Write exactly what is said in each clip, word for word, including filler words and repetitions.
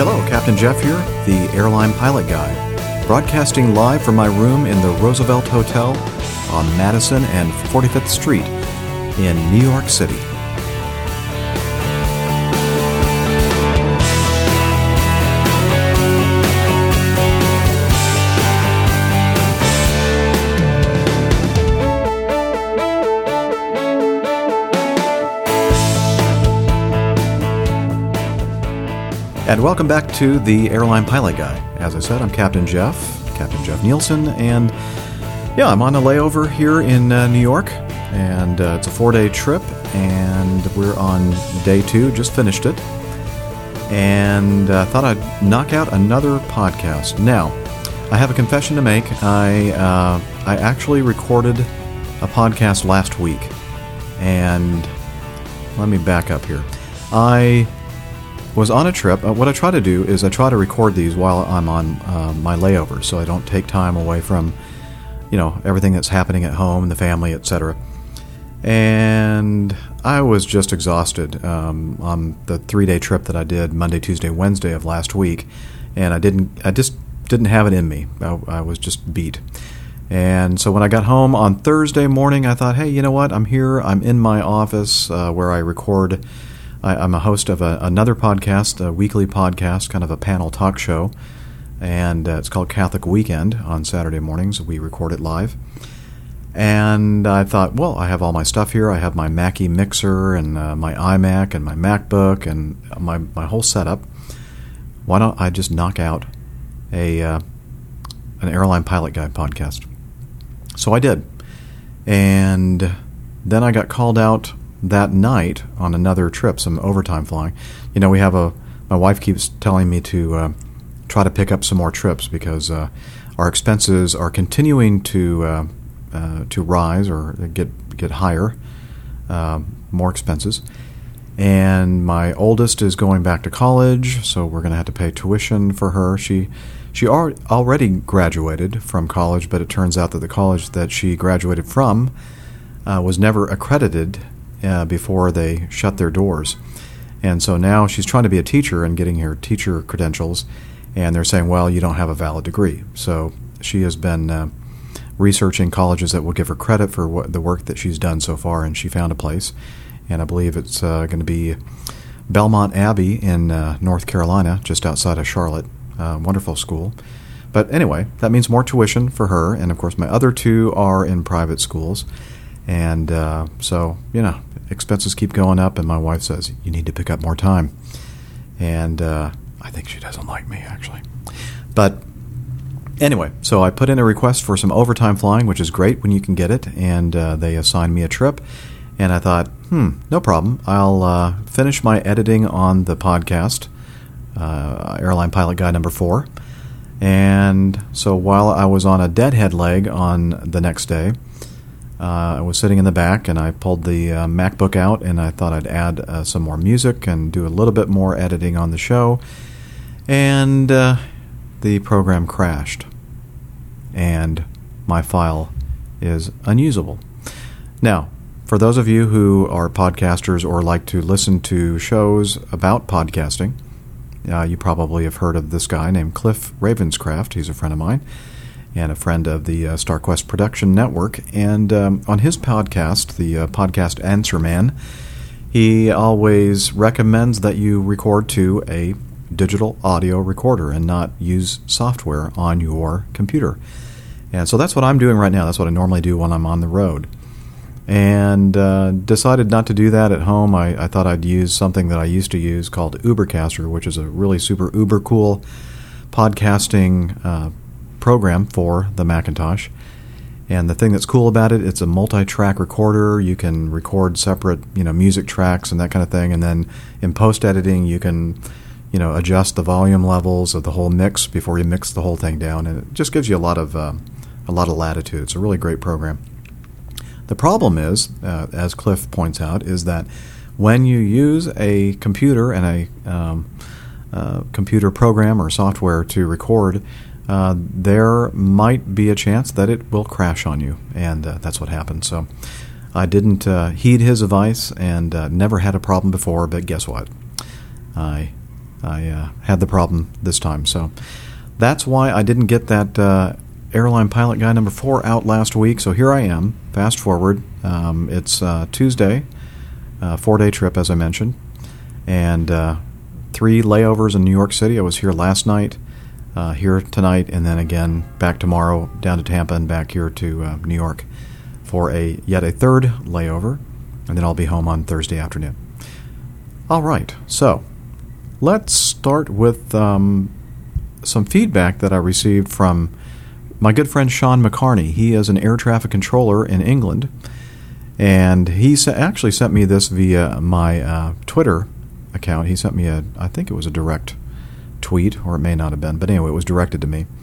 Hello, Captain Jeff here, the airline pilot guy, broadcasting live from my room in the Roosevelt Hotel on Madison and forty-fifth Street in New York City. And welcome back to the Airline Pilot Guy. As I said, I'm Captain Jeff, Captain Jeff Nielsen, and yeah, I'm on a layover here in uh, New York, and uh, it's a four-day trip, and we're on day two, just finished it, and I uh, thought I'd knock out another podcast. Now, I have a confession to make. I uh, I actually recorded a podcast last week, and let me back up here. I was on a trip. Uh, what I try to do is I try to record these while I'm on uh, my layover, so I don't take time away from, you know, everything that's happening at home, the family, et cetera. And I was just exhausted um, on the three-day trip that I did Monday, Tuesday, Wednesday of last week, and I didn't. I just didn't have it in me. I, I was just beat. And so when I got home on Thursday morning, I thought, hey, you know what? I'm here. I'm in my office uh, where I record. I, I'm a host of a, another podcast, a weekly podcast, kind of a panel talk show, and uh, it's called Catholic Weekend on Saturday mornings. We record it live. And I thought, well, I have all my stuff here. I have my Mackie mixer and uh, my iMac and my MacBook and my, my whole setup. Why don't I just knock out a uh, an Airline Pilot Guy podcast? So I did. And then I got called out that night on another trip, some overtime flying. You know, we have a, my wife keeps telling me to uh, try to pick up some more trips because uh, our expenses are continuing to uh, uh, to rise or get get higher, uh, more expenses. And my oldest is going back to college, so we're going to have to pay tuition for her. She she al- already graduated from college, but it turns out that the college that she graduated from uh, was never accredited Uh, before they shut their doors. And so now she's trying to be a teacher and getting her teacher credentials, and they're saying, well, you don't have a valid degree. So she has been uh, researching colleges that will give her credit for what, the work that she's done so far, and she found a place. And I believe it's uh, going to be Belmont Abbey in uh, North Carolina, just outside of Charlotte. Uh, wonderful school. But anyway, that means more tuition for her, and of course my other two are in private schools. And uh, so, you know, expenses keep going up, and my wife says, you need to pick up more time. And uh, I think she doesn't like me, actually. But anyway, so I put in a request for some overtime flying, which is great when you can get it, and uh, they assigned me a trip. And I thought, hmm, no problem. I'll uh, finish my editing on the podcast, uh, Airline Pilot Guy number four. And so while I was on a deadhead leg on the next day, Uh, I was sitting in the back, and I pulled the uh, MacBook out, and I thought I'd add uh, some more music and do a little bit more editing on the show, and uh, the program crashed, and my file is unusable. Now, for those of you who are podcasters or like to listen to shows about podcasting, uh, you probably have heard of this guy named Cliff Ravenscraft. He's a friend of mine, and a friend of the uh, StarQuest Production Network. And um, on his podcast, the uh, Podcast Answer Man, he always recommends that you record to a digital audio recorder and not use software on your computer. And so that's what I'm doing right now. That's what I normally do when I'm on the road. And uh, decided not to do that at home. I, I thought I'd use something that I used to use called Ubercaster, which is a really super uber cool podcasting uh program for the Macintosh. And the thing that's cool about it, it's a multi-track recorder. You can record separate, you know, music tracks and that kind of thing, and then in post-editing you can, you know, adjust the volume levels of the whole mix before you mix the whole thing down, and it just gives you a lot of uh, a lot of latitude. It's a really great program. The problem is, uh, as Cliff points out, is that when you use a computer and a um, uh, computer program or software to record, Uh, there might be a chance that it will crash on you, and uh, that's what happened. So I didn't uh, heed his advice and uh, never had a problem before, but guess what? I I uh, had the problem this time. So that's why I didn't get that uh, Airline Pilot Guide number four out last week. So here I am. Fast forward. Um, it's uh, Tuesday, uh, four-day trip, as I mentioned, and uh, three layovers in New York City. I was here last night, uh, here tonight, and then again back tomorrow down to Tampa and back here to uh, New York for a yet a third layover, and then I'll be home on Thursday afternoon. All right, so let's start with um, some feedback that I received from my good friend Sean McCarney. He is an air traffic controller in England, and he sa- actually sent me this via my uh, Twitter account. He sent me a, I think it was a direct tweet, or it may not have been, but anyway, it was directed to me.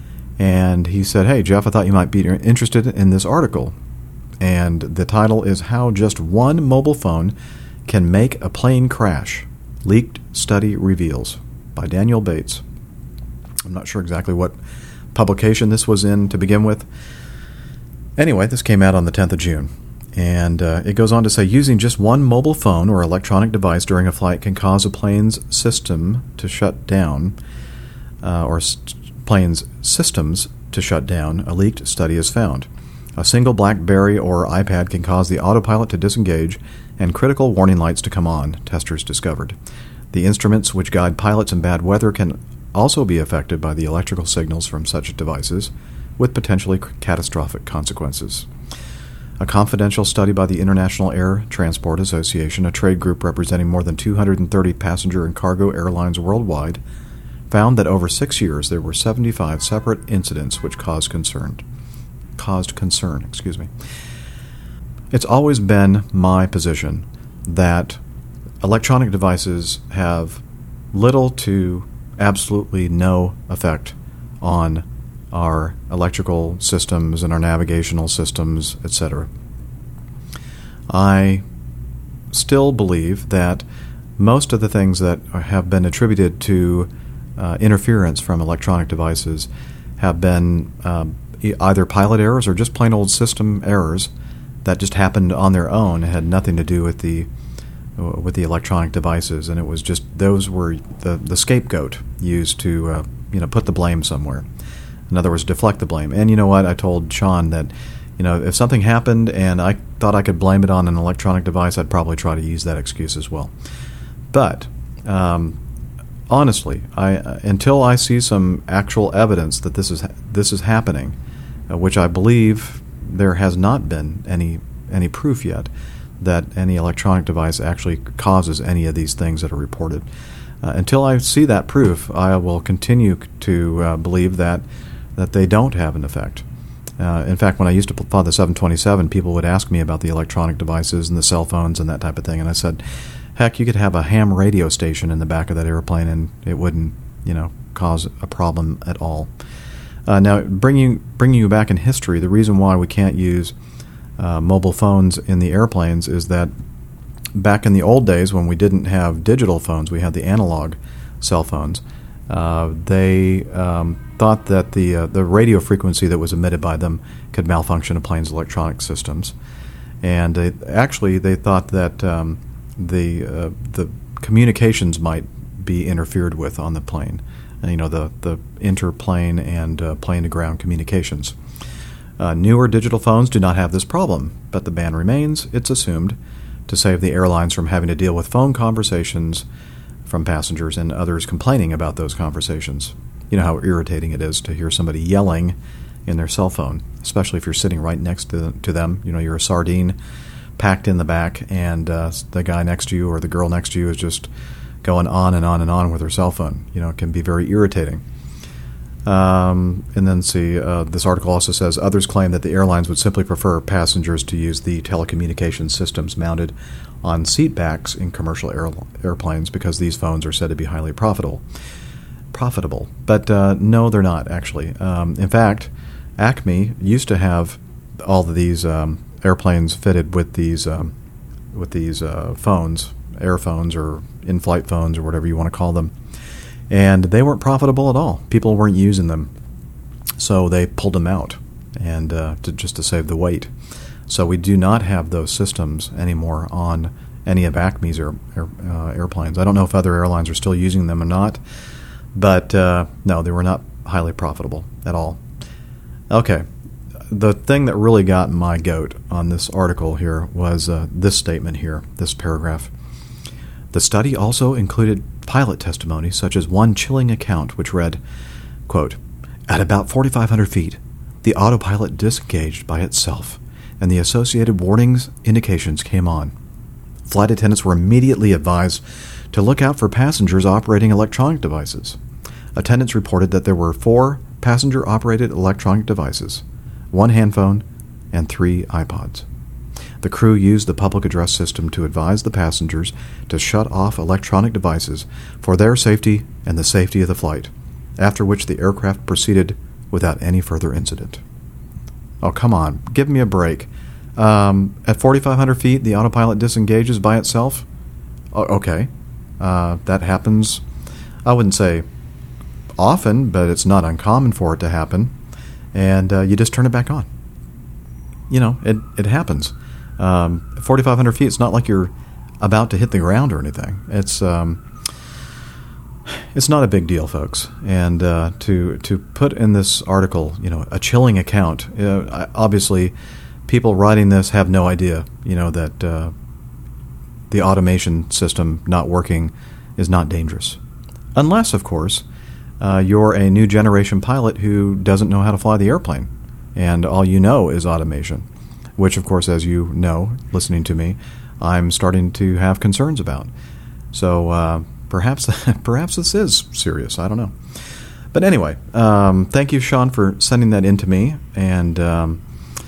And he said, "Hey, Jeff, I thought you might be interested in this article." And the title is How Just One Mobile Phone Can Make a Plane Crash. Leaked Study Reveals by Daniel Bates. I'm not sure exactly what publication this was in to begin with. Anyway, this came out on the tenth of June. And uh, it goes on to say, using just one mobile phone or electronic device during a flight can cause a plane's system to shut down, uh, or st- plane's systems to shut down, a leaked study has found. A single BlackBerry or iPad can cause the autopilot to disengage and critical warning lights to come on, testers discovered. The instruments which guide pilots in bad weather can also be affected by the electrical signals from such devices, with potentially catastrophic consequences. A confidential study by the International Air Transport Association, a trade group representing more than two hundred thirty passenger and cargo airlines worldwide, found that over six years there were seventy-five separate incidents which caused concern. Caused concern, excuse me. It's always been my position that electronic devices have little to absolutely no effect on our electrical systems and our navigational systems, et cetera. I still believe that most of the things that have been attributed to uh, interference from electronic devices have been um, either pilot errors or just plain old system errors that just happened on their own and had nothing to do with the with the electronic devices, and it was just those were the, the scapegoat used to uh, you know put the blame somewhere. In other words, deflect the blame. And you know what? I told Sean that you know if something happened and I thought I could blame it on an electronic device, I'd probably try to use that excuse as well. But um, honestly, I uh, until I see some actual evidence that this is this is happening, uh, which I believe there has not been any any proof yet that any electronic device actually causes any of these things that are reported. Uh, until I see that proof, I will continue to uh, believe that that they don't have an effect. Uh, in fact, when I used to fly the seven twenty-seven, people would ask me about the electronic devices and the cell phones and that type of thing, and I said, heck, you could have a ham radio station in the back of that airplane and it wouldn't, you know, cause a problem at all. Uh, now, bringing bringing you back in history, the reason why we can't use uh, mobile phones in the airplanes is that back in the old days when we didn't have digital phones, we had the analog cell phones. Uh, they um, thought that the uh, the radio frequency that was emitted by them could malfunction a plane's electronic systems, and they, actually they thought that um, the uh, the communications might be interfered with on the plane. And, you know, the, the interplane and uh, plane-to-ground communications. Uh, newer digital phones do not have this problem, but the ban remains, it's assumed, to save the airlines from having to deal with phone conversations from passengers and others complaining about those conversations. You know how irritating it is to hear somebody yelling in their cell phone, especially if you're sitting right next to, to them. You know, you're a sardine packed in the back, and uh, the guy next to you or the girl next to you is just going on and on and on with her cell phone. You know, it can be very irritating. Um, and then see, uh, this article also says, others claim that the airlines would simply prefer passengers to use the telecommunications systems mounted on seat backs in commercial air, airplanes because these phones are said to be highly profitable. Profitable. But uh, no, they're not, actually. Um, in fact, Acme used to have all of these um, airplanes fitted with these, um, with these uh, phones, air phones or in-flight phones or whatever you want to call them, and they weren't profitable at all. People weren't using them, so they pulled them out, and uh, to, just to save the weight. So we do not have those systems anymore on any of Acme's air, air, uh, airplanes. I don't know if other airlines are still using them or not, but uh, no, they were not highly profitable at all. Okay, the thing that really got my goat on this article here was uh, this statement here, this paragraph. The study also included pilot testimony, such as one chilling account which read, quote, "At about forty-five hundred feet, the autopilot disengaged by itself, and the associated warnings indications came on. Flight attendants were immediately advised to look out for passengers operating electronic devices. Attendants reported that there were four passenger-operated electronic devices, one handphone, and three iPods. The crew used the public address system to advise the passengers to shut off electronic devices for their safety and the safety of the flight, after which the aircraft proceeded without any further incident." Oh, come on. Give me a break. Um, at forty-five hundred feet, the autopilot disengages by itself? O- okay. Uh, that happens, I wouldn't say often, but it's not uncommon for it to happen. And uh, you just turn it back on. You know, it, it happens. Um, forty-five hundred feet, it's not like you're about to hit the ground or anything. It's um, it's not a big deal, folks. And uh, to to put in this article, you know, a chilling account. Uh, obviously, people writing this have no idea, you know, that uh, the automation system not working is not dangerous, unless, of course, uh, you're a new generation pilot who doesn't know how to fly the airplane, and all you know is automation. Which, of course, as you know, listening to me, I'm starting to have concerns about. So uh, perhaps perhaps this is serious. I don't know. But anyway, um, thank you, Sean, for sending that in to me. And, um,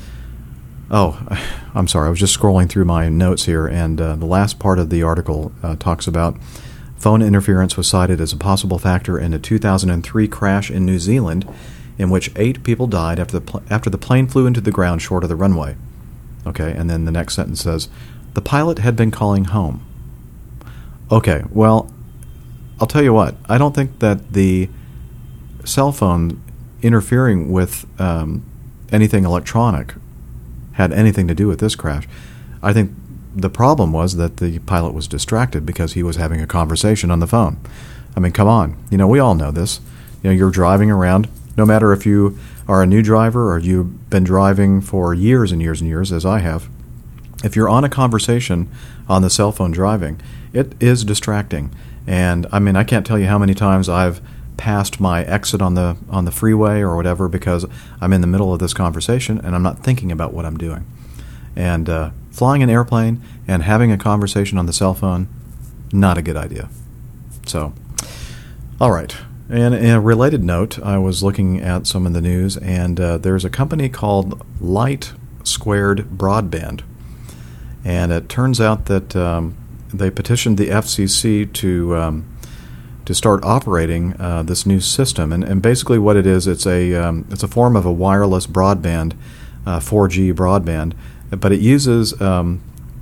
oh, I'm sorry. I was just scrolling through my notes here, and uh, the last part of the article uh, talks about phone interference was cited as a possible factor in a two thousand three crash in New Zealand in which eight people died after the pl- after the plane flew into the ground short of the runway. Okay, and then the next sentence says, the pilot had been calling home. Okay, well, I'll tell you what. I don't think that the cell phone interfering with um, anything electronic had anything to do with this crash. I think the problem was that the pilot was distracted because he was having a conversation on the phone. I mean, come on. You know, we all know this. You know, you're driving around, no matter if you are a new driver or you've been driving for years and years and years, as I have. If you're on a conversation on the cell phone driving, it is distracting. And, I mean, I can't tell you how many times I've passed my exit on the on the freeway or whatever because I'm in the middle of this conversation and I'm not thinking about what I'm doing. And uh, flying an airplane and having a conversation on the cell phone, not a good idea. So, all right. And in a related note, I was looking at some of the news, and uh, there's a company called Light Squared Broadband. And it turns out that um, they petitioned the F C C to um, to start operating uh, this new system. And, and basically what it is, it's a um, it's a form of a wireless broadband, uh, four G broadband, but it uses um,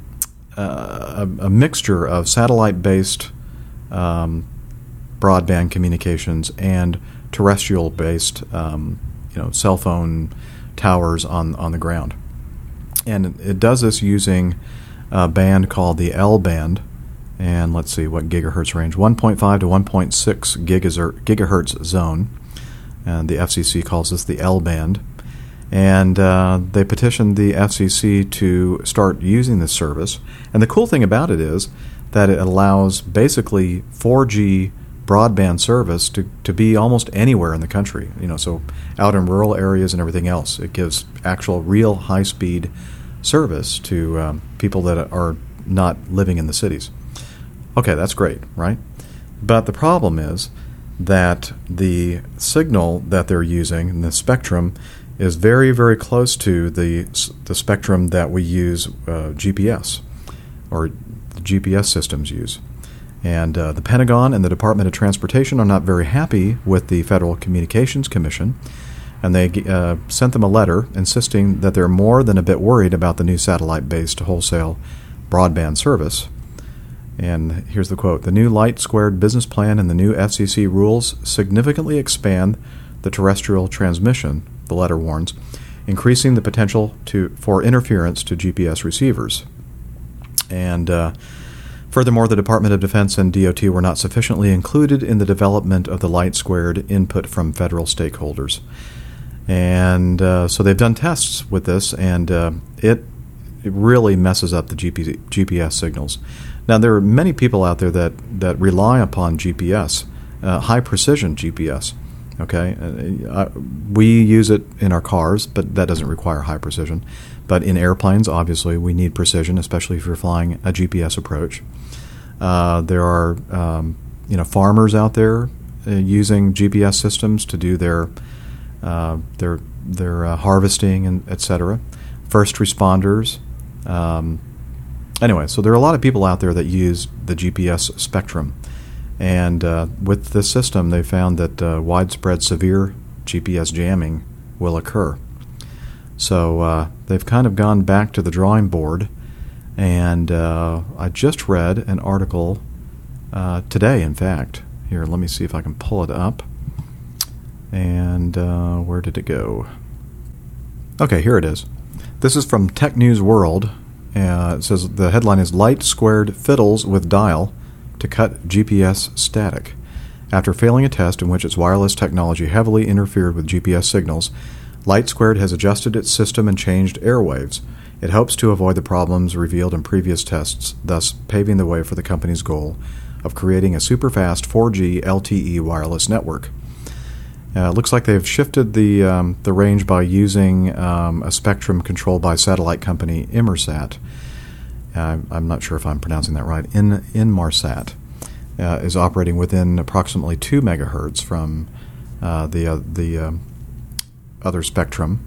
a, a mixture of satellite-based um, broadband communications and terrestrial-based, um, you know, cell phone towers on on the ground, and it does this using a band called the L band, and let's see what gigahertz range, one point five to one point six gigahertz zone, and the F C C calls this the L band, and uh, they petitioned the F C C to start using this service. And the cool thing about it is that it allows basically four G broadband service to, to be almost anywhere in the country, you know, so out in rural areas and everything else. It gives actual real high-speed service to um, people that are not living in the cities. Okay, that's great, right? But the problem is that the signal that they're using in the spectrum is very, very close to the the spectrum that we use uh, G P S, or the G P S systems use. And uh, the Pentagon and the Department of Transportation are not very happy with the Federal Communications Commission, and they uh, sent them a letter insisting that they're more than a bit worried about the new satellite-based wholesale broadband service. And here's the quote: "The new Light Squared business plan and the new F C C rules significantly expand the terrestrial transmission," the letter warns, "increasing the potential to for interference to G P S receivers." And uh, Furthermore, the Department of Defense and D O T were not sufficiently included in the development of the light squared input from federal stakeholders. And uh, so they've done tests with this, and uh, it, it really messes up the G P, G P S signals. Now, there are many people out there that, that rely upon G P S, uh, high-precision G P S. Okay, uh, we use it in our cars, but that doesn't require high precision. But in airplanes, obviously, we need precision, especially if you're flying a G P S approach. Uh, there are, um, you know, farmers out there uh, using G P S systems to do their uh, their their uh, harvesting and et cetera. First responders. Um, anyway, so there are a lot of people out there that use the G P S spectrum. And uh, with this system, they found that uh, widespread severe G P S jamming will occur. So uh, they've kind of gone back to the drawing board, and uh, I just read an article uh, today, in fact. Here, let me see if I can pull it up. And uh, where did it go? Okay, here it is. This is from Tech News World. Uh, it says the headline is Light Squared Fiddles with Dial to cut G P S static. After failing a test in which its wireless technology heavily interfered with G P S signals, Light Squared has adjusted its system and changed airwaves. It hopes to avoid the problems revealed in previous tests, thus paving the way for the company's goal of creating a super-fast four G L T E wireless network. Uh, it looks like they've shifted the um, the range by using um, a spectrum controlled by satellite company Inmarsat. Uh, I'm not sure if I'm pronouncing that right. In Inmarsat uh, is operating within approximately two megahertz from uh, the uh, the uh, other spectrum,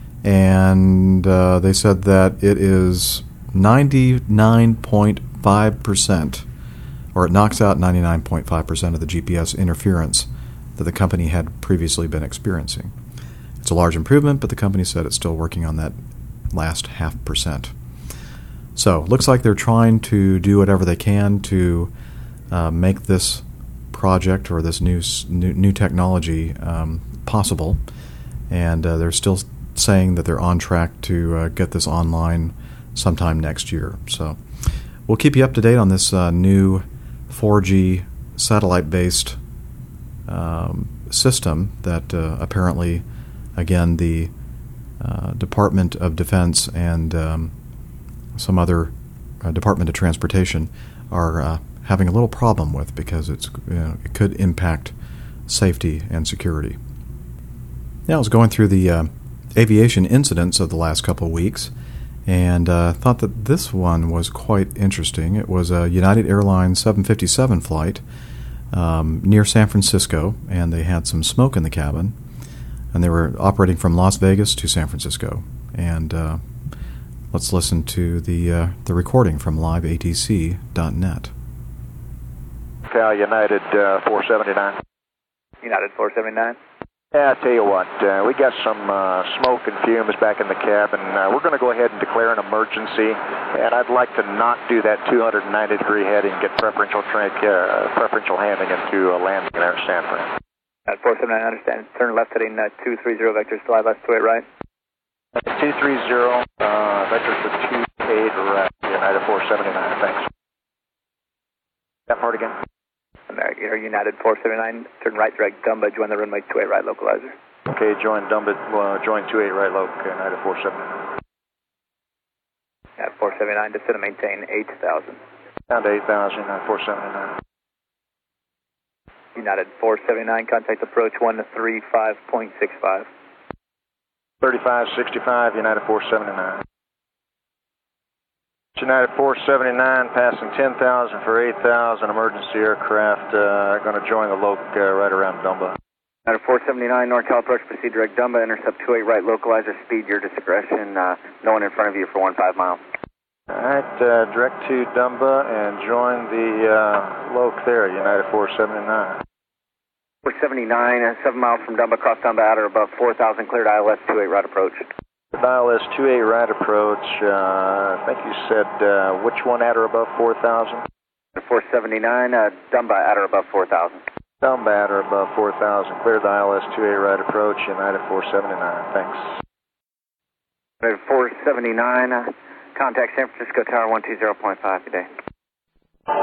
and uh, they said that it is ninety-nine point five percent, or it knocks out ninety-nine point five percent of the G P S interference that the company had previously been experiencing. It's a large improvement, but the company said it's still working on that last half percent. So, looks like they're trying to do whatever they can to uh, make this project or this new new, new technology um, possible, and uh, they're still saying that they're on track to uh, get this online sometime next year. So, we'll keep you up to date on this uh, new four G satellite-based um, system that uh, apparently, again, the uh, Department of Defense and um, some other uh, Department of Transportation are uh, having a little problem with, because it's you know, it could impact safety and security. Now, I was going through the uh, aviation incidents of the last couple of weeks, and uh, thought that this one was quite interesting. It was a United Airlines seven fifty-seven flight um, near San Francisco, and they had some smoke in the cabin, and they were operating from Las Vegas to San Francisco. And uh, let's listen to the uh, the recording from live A T C dot net. Cal United uh, four seventy-nine. United four seventy-nine. Yeah, I tell you what, uh, we got some uh, smoke and fumes back in the cabin. Uh, we're going to go ahead and declare an emergency, and I'd like to not do that two hundred ninety degree heading, get preferential tra- uh, preferential handling into a landing there in San Fran. At four seventy-nine, I understand. Turn left heading uh, two three zero vectors, slide left to eight right. two three zero, uh, vectors for two eight right, United four seventy-nine, thanks. That part again. American United four seventy-nine, turn right direct Dumba, join the runway two eight right localizer. Okay, join Dumba, uh, join two eight right loc, United four seventy-nine. At four seventy-nine, descend and maintain eight thousand. Down to eight thousand, United four seventy-nine. United four seventy-nine, contact approach one three five point six five. thirty-five sixty-five, United four seventy-nine. United four seventy-nine, passing ten thousand for eight thousand, emergency aircraft, uh, going to join the loc uh, right around Dumba. United four seventy-nine, NorCal approach, proceed direct Dumba, intercept two eight right, localizer, speed your discretion, uh, no one in front of you for one five miles. Alright, uh, direct to Dumba and join the uh, loc there, United four seventy-nine. four seventy-nine, uh, seven miles from Dumba, cross Dumba at or above four thousand, cleared I L S two eight right approach. Dial is two eight right approach, uh, I think you said uh, which one at or above four thousand? four seventy-nine, uh, Dumba at or above four thousand. Dumba at or above four thousand, clear the I L S two eight right approach, United four seventy-nine, thanks. United four seventy-nine, uh, contact San Francisco Tower one two zero point five today.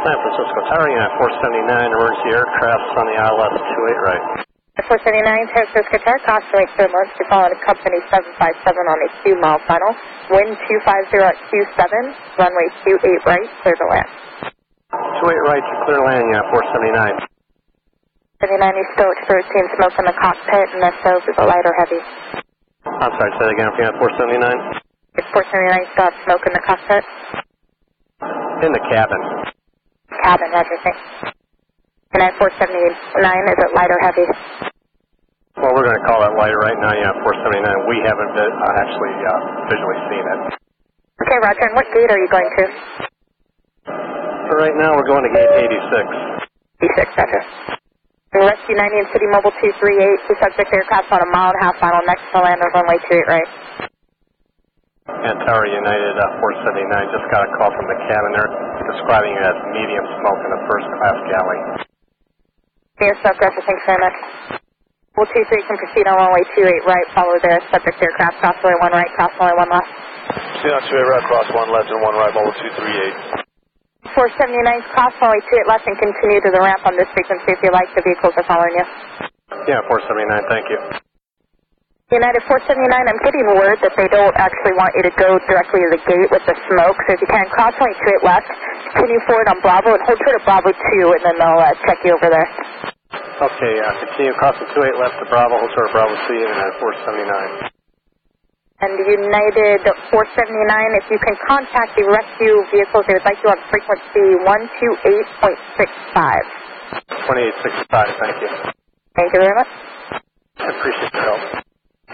San Francisco Tower, United four seventy-nine, emergency aircraft on the I L S two eight right. four seventy-nine, San Francisco Tower, crossway third launch to follow to company seven five seven on a two mile final. Wind two five zero at two seven, runway two eight right, clear to land. two eight right to clear landing, United four seventy-nine. seventy-nine, you still experiencing smoke in the cockpit, and if so, is it light or heavy? I'm sorry, say that again, United four seventy-nine. Is four seventy-nine still have smoke in the cockpit? In the cabin. Cabin, roger, thanks. United four seventy-nine, is it light or heavy? Well, we're going to call that lighter right now, United four seventy-nine. We haven't been, uh, actually uh, visually seen it. Okay, roger, and what gate are you going to? For right now, we're going to gate eighty-six. eighty-six, roger. Rescue ninety and City Mobile two three eight, the subject aircraft on a mile and a half final next to land on runway two eight right. And Tower United uh, four seventy-nine just got a call from the cabin. They're describing it as medium smoke in the first class galley. Near smoke, roger, thanks very much. Mobile two three can proceed on runway two eight right, follow the subject aircraft, cross runway one right, cross runway one left. Proceed on two eight right, cross one left and one right, Mobile two three eight. four seventy-nine, cross runway two eight left and continue to the ramp on this frequency if you like. The vehicles are following you. Yeah, four seventy-nine, thank you. United four seventy-nine, I'm getting word that they don't actually want you to go directly to the gate with the smoke, so if you can, cross runway two eight left, continue forward on Bravo, and hold true to Bravo two, and then they'll uh, check you over there. Okay, uh, continue crossing two eight left to Bravo, hold true to Bravo C, and United four seventy-nine. And United four seventy-nine, if you can contact the rescue vehicles, they would like you on frequency one two eight point six five. twenty-eight sixty-five, thank you. Thank you very much. I appreciate your help.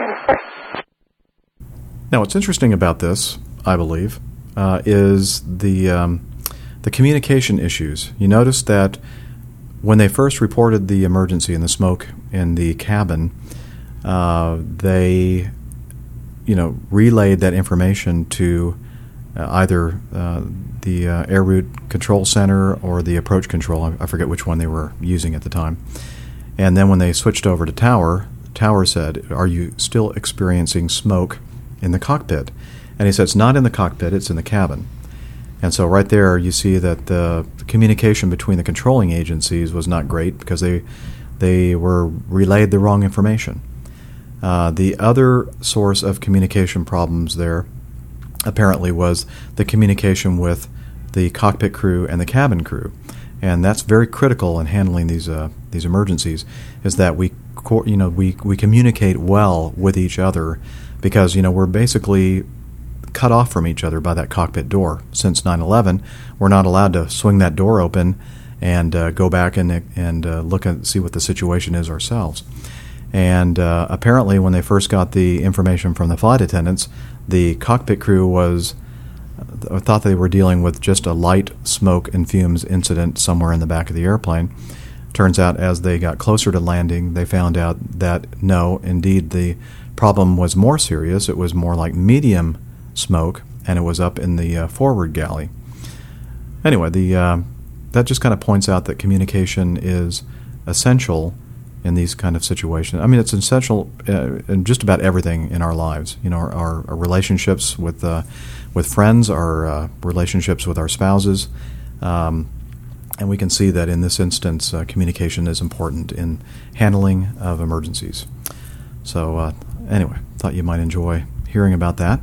Now, what's interesting about this, I believe, uh, is the um, the communication issues. You notice that when they first reported the emergency and the smoke in the cabin, uh, they, you know, relayed that information to uh, either uh, the uh, air route control center or the approach control. I, I forget which one they were using at the time. And then when they switched over to tower, tower said, "Are you still experiencing smoke in the cockpit?" And he said, "It's not in the cockpit, it's in the cabin." And so right there you see that the communication between the controlling agencies was not great because they they were relayed the wrong information. Uh, the other source of communication problems there apparently was the communication with the cockpit crew and the cabin crew. And that's very critical in handling these uh, these emergencies, is that we co- you know we we communicate well with each other, because you know we're basically cut off from each other by that cockpit door. Since nine eleven, we're not allowed to swing that door open and uh, go back and and uh, look and see what the situation is ourselves. And uh, apparently, when they first got the information from the flight attendants, the cockpit crew was uh, thought they were dealing with just a light smoke and fumes incident somewhere in the back of the airplane. Turns out, as they got closer to landing, they found out that no, indeed, the problem was more serious. It was more like medium smoke, and it was up in the uh, forward galley. Anyway, the uh, that just kind of points out that communication is essential in these kind of situations. I mean, it's essential uh, in just about everything in our lives. You know, our, our, our relationships with uh, with friends, our uh, relationships with our spouses, um, and we can see that in this instance, uh, communication is important in handling of emergencies. So, uh, anyway, thought you might enjoy hearing about that.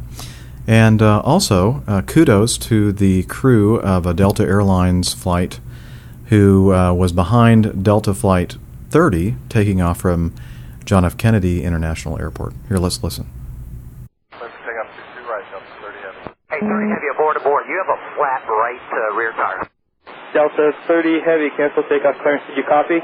And uh, also, uh, kudos to the crew of a Delta Airlines flight who uh, was behind Delta Flight thirty, taking off from John F. Kennedy International Airport. Here, let's listen. Let's take up to two right, Delta thirty heavy. Hey, thirty heavy, aboard, aboard. You have a flat right uh, rear tire. Delta thirty heavy, cancel takeoff clearance. Did you copy?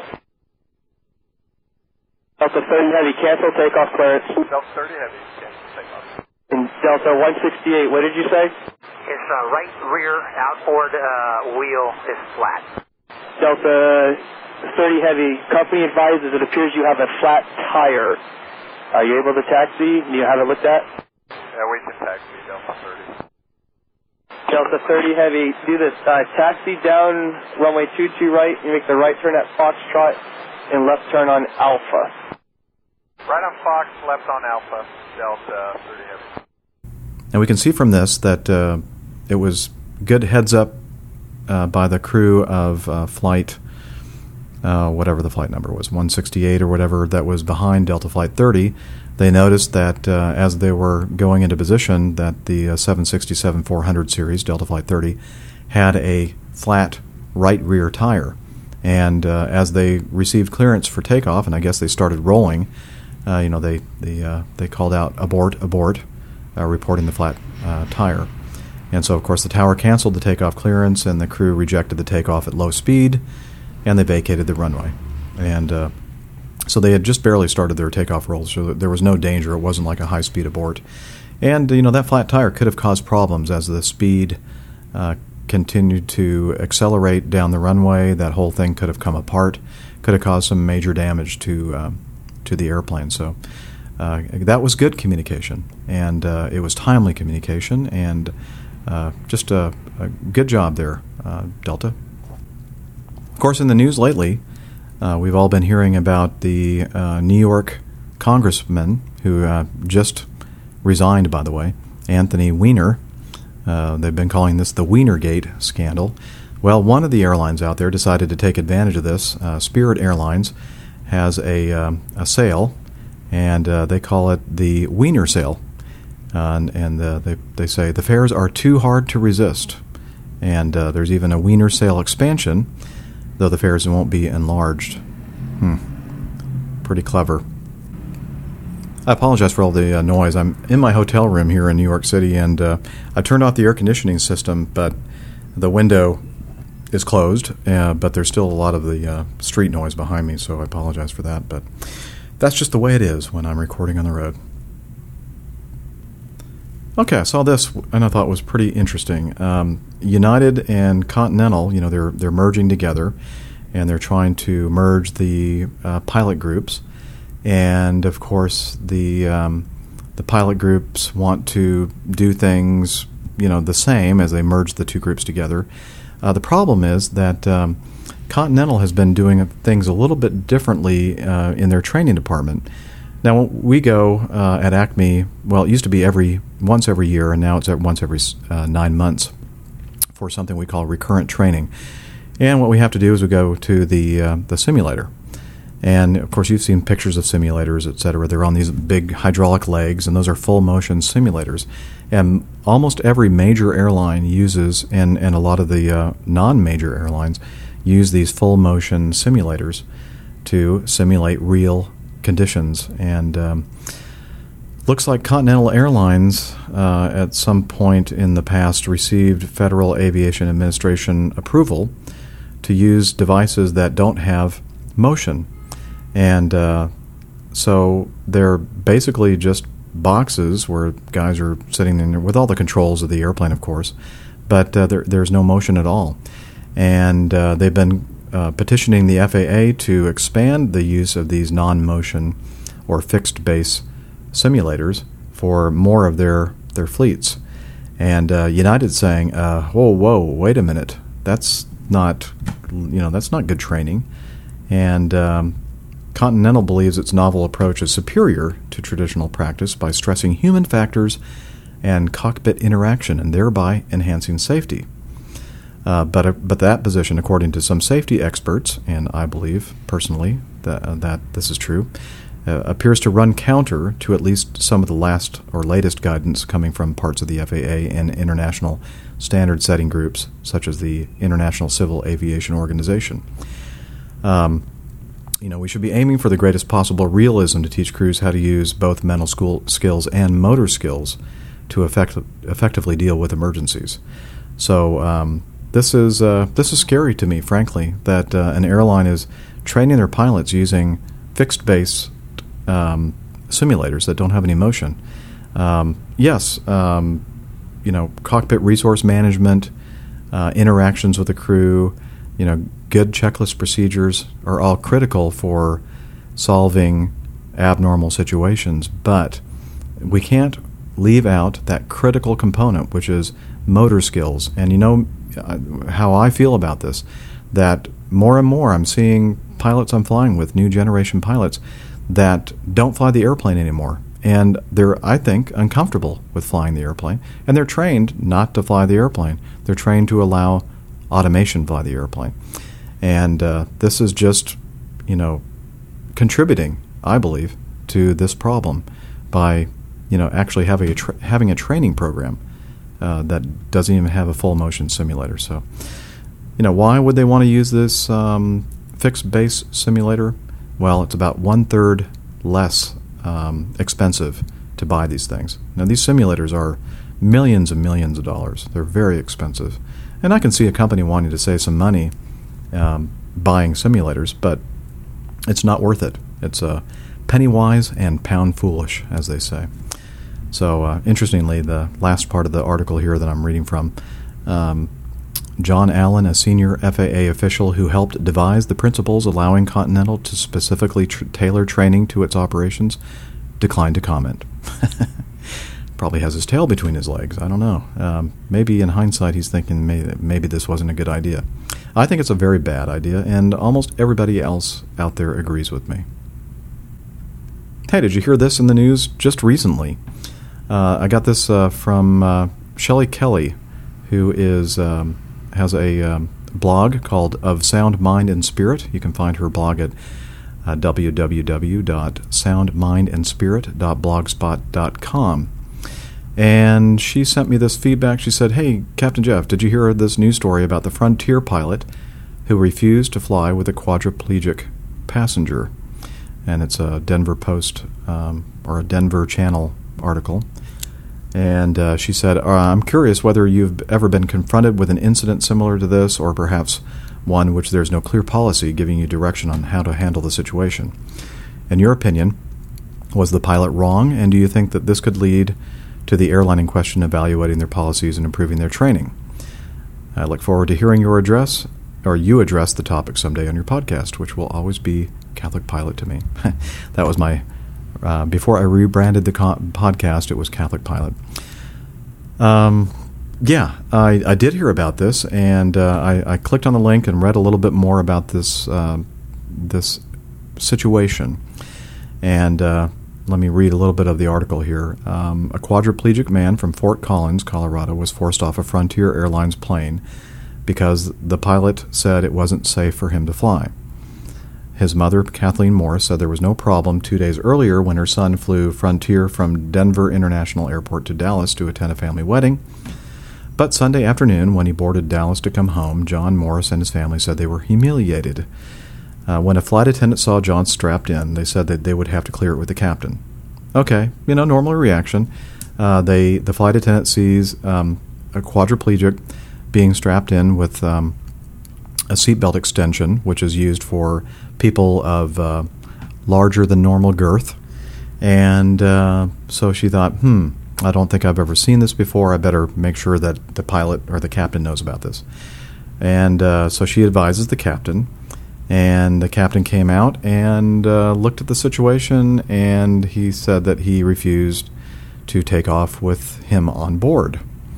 Delta thirty heavy, cancel takeoff clearance. Delta thirty heavy, cancel takeoff. And Delta one sixty-eight, what did you say? It's uh, right rear outboard uh, wheel is flat. Delta thirty heavy, company advises it appears you have a flat tire. Are you able to taxi? Do you have it looked at? Yeah, we can taxi Delta thirty. Delta thirty heavy, do this. Uh, taxi down runway two two right. You make the right turn at Foxtrot and left turn on Alpha. Right on Fox, left on Alpha, Delta thirty heavy. And we can see from this that uh, it was good heads-up uh, by the crew of uh, flight, uh, whatever the flight number was, one sixty-eight or whatever, that was behind Delta Flight thirty. They noticed that uh, as they were going into position, that the uh, seven sixty-seven four hundred series, Delta Flight thirty, had a flat right rear tire. And uh, as they received clearance for takeoff, and I guess they started rolling, uh, you know, they they uh, they called out abort, abort, uh, reporting the flat uh, tire. And so, of course, the tower canceled the takeoff clearance, and the crew rejected the takeoff at low speed, and they vacated the runway. And uh, so they had just barely started their takeoff rolls, so there was no danger. It wasn't like a high-speed abort. And, you know, that flat tire could have caused problems as the speed uh, continued to accelerate down the runway. That whole thing could have come apart, could have caused some major damage to uh, to the airplane. So uh, that was good communication, and uh, it was timely communication, and uh, just a, a good job there, uh, Delta. Of course, in the news lately, uh, we've all been hearing about the uh, New York congressman who uh, just resigned, by the way, Anthony Weiner. Uh, they've been calling this the Weinergate scandal. Well, one of the airlines out there decided to take advantage of this. Uh, Spirit Airlines has a, um, a sale, and uh, they call it the Weiner sale. Uh, and and uh, they, they say the fares are too hard to resist. And uh, there's even a Weiner sale expansion, though the fares won't be enlarged. Hmm. Pretty clever. I apologize for all the uh, noise. I'm in my hotel room here in New York City, and uh, I turned off the air conditioning system, but the window is closed, uh, but there's still a lot of the uh, street noise behind me, so I apologize for that. But that's just the way it is when I'm recording on the road. Okay, I saw this, and I thought it was pretty interesting. Um, United and Continental, you know, they're they're merging together, and they're trying to merge the uh, pilot groups. And of course, the um, the pilot groups want to do things, you know, the same as they merge the two groups together. Uh, the problem is that um, Continental has been doing things a little bit differently uh, in their training department. Now, we go uh, at Acme, well, it used to be every once every year, and now it's at once every uh, nine months for something we call recurrent training. And what we have to do is we go to the uh, the simulator. And, of course, you've seen pictures of simulators, et cetera. They're on these big hydraulic legs, and those are full-motion simulators. And almost every major airline uses, and, and a lot of the uh, non-major airlines, use these full-motion simulators to simulate real conditions. And um, looks like Continental Airlines, uh, at some point in the past, received Federal Aviation Administration approval to use devices that don't have motion. And uh, so they're basically just boxes where guys are sitting in there with all the controls of the airplane, of course, but uh, there, there's no motion at all. And uh, they've been uh, petitioning the F A A to expand the use of these non-motion or fixed-base simulators for more of their, their fleets. And uh, United's saying, uh, whoa, whoa, wait a minute, that's not, you know, that's not good training. And um, Continental believes its novel approach is superior to traditional practice by stressing human factors and cockpit interaction and thereby enhancing safety. Uh, but uh, but that position, according to some safety experts, and I believe personally that, uh, that this is true, uh, appears to run counter to at least some of the last or latest guidance coming from parts of the F A A and international standard-setting groups, such as the International Civil Aviation Organization. Um, You know, we should be aiming for the greatest possible realism to teach crews how to use both mental school skills and motor skills to effect- effectively deal with emergencies. So um, this is uh, this is scary to me, frankly, that uh, an airline is training their pilots using fixed-base um, simulators that don't have any motion. Um, yes, um, you know, cockpit resource management, uh, interactions with the crew, you know, good checklist procedures are all critical for solving abnormal situations, but we can't leave out that critical component, which is motor skills. And you know how I feel about this, that more and more I'm seeing pilots I'm flying with, new generation pilots, that don't fly the airplane anymore. And they're, I think, uncomfortable with flying the airplane. And they're trained not to fly the airplane. They're trained to allow automation fly the airplane. And uh, this is just, you know, contributing, I believe, to this problem by, you know, actually having a tra- having a training program uh, that doesn't even have a full motion simulator. So, you know, why would they want to use this um, fixed base simulator? Well, it's about one third less um, expensive to buy these things. Now, these simulators are millions and millions of dollars. They're very expensive. And I can see a company wanting to save some money um, buying simulators, but it's not worth it. It's uh, penny wise and pound foolish, as they say. So, uh, interestingly, the last part of the article here that I'm reading from, um, John Allen, a senior F A A official who helped devise the principles allowing Continental to specifically tr- tailor training to its operations, declined to comment. Probably has his tail between his legs. I don't know. Um, maybe in hindsight he's thinking maybe, maybe this wasn't a good idea. I think it's a very bad idea, and almost everybody else out there agrees with me. Hey, did you hear this in the news just recently? Uh, I got this uh, from uh, Shelley Kelly, who is um, has a um, blog called Of Sound, Mind, and Spirit. You can find her blog at uh, w w w dot sound mind and spirit dot blogspot dot com. And she sent me this feedback. She said, "Hey, Captain Jeff, did you hear this news story about the Frontier pilot who refused to fly with a quadriplegic passenger?" And it's a Denver Post um, or a Denver Channel article. And uh, she said, uh, "I'm curious whether you've ever been confronted with an incident similar to this, or perhaps one which there's no clear policy giving you direction on how to handle the situation. In your opinion, was the pilot wrong, and do you think that this could lead to the airline in question evaluating their policies and improving their training? I look forward to hearing your address, or you address the topic someday on your podcast, which will always be Catholic Pilot to me." That was my, uh, before I rebranded the co- podcast, it was Catholic Pilot. Um, yeah, I, I did hear about this, and uh, I, I clicked on the link and read a little bit more about this, uh, this situation. And uh, let me read a little bit of the article here. Um, a quadriplegic man from Fort Collins, Colorado, was forced off a Frontier Airlines plane because the pilot said it wasn't safe for him to fly. His mother, Kathleen Morris, said there was no problem two days earlier when her son flew Frontier from Denver International Airport to Dallas to attend a family wedding. But Sunday afternoon, when he boarded Dallas to come home, John Morris and his family said they were humiliated. Uh, when a flight attendant saw John strapped in, they said that they would have to clear it with the captain. Okay, you know, normal reaction. Uh, they the flight attendant sees um, a quadriplegic being strapped in with um, a seatbelt extension, which is used for people of uh, larger than normal girth. And uh, so she thought, hmm, I don't think I've ever seen this before. I better make sure that the pilot or the captain knows about this. And uh, so she advises the captain. And the captain came out and uh, looked at the situation, and he said that he refused to take off with him on board.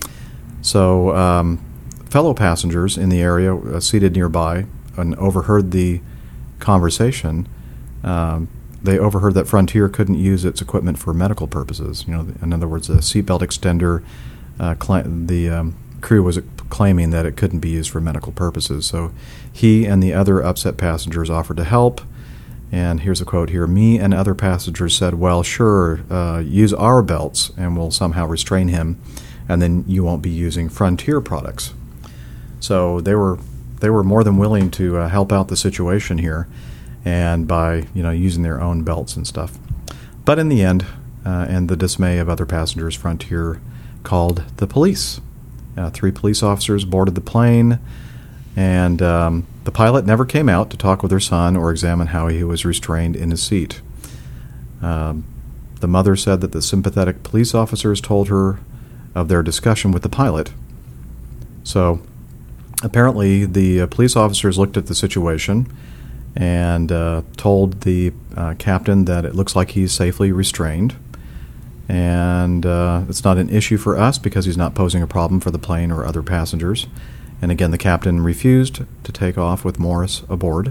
So um, fellow passengers in the area uh, seated nearby and overheard the conversation. Um, they overheard that Frontier couldn't use its equipment for medical purposes. You know, in other words, a seatbelt extender. Uh, cl- the um, crew was claiming that it couldn't be used for medical purposes. So he and the other upset passengers offered to help. And here's a quote here. "Me and other passengers said, well, sure, uh, use our belts and we'll somehow restrain him, and then you won't be using Frontier products." So they were they were more than willing to uh, help out the situation here, and by you know using their own belts and stuff. But in the end, uh, and the dismay of other passengers, Frontier called the police. Uh, three police officers boarded the plane, and um, the pilot never came out to talk with her son or examine how he was restrained in his seat. Um, the mother said that the sympathetic police officers told her of their discussion with the pilot. So apparently the uh, police officers looked at the situation and uh, told the uh, captain that it looks like he's safely restrained. And uh, it's not an issue for us because he's not posing a problem for the plane or other passengers. And again, the captain refused to take off with Morris aboard.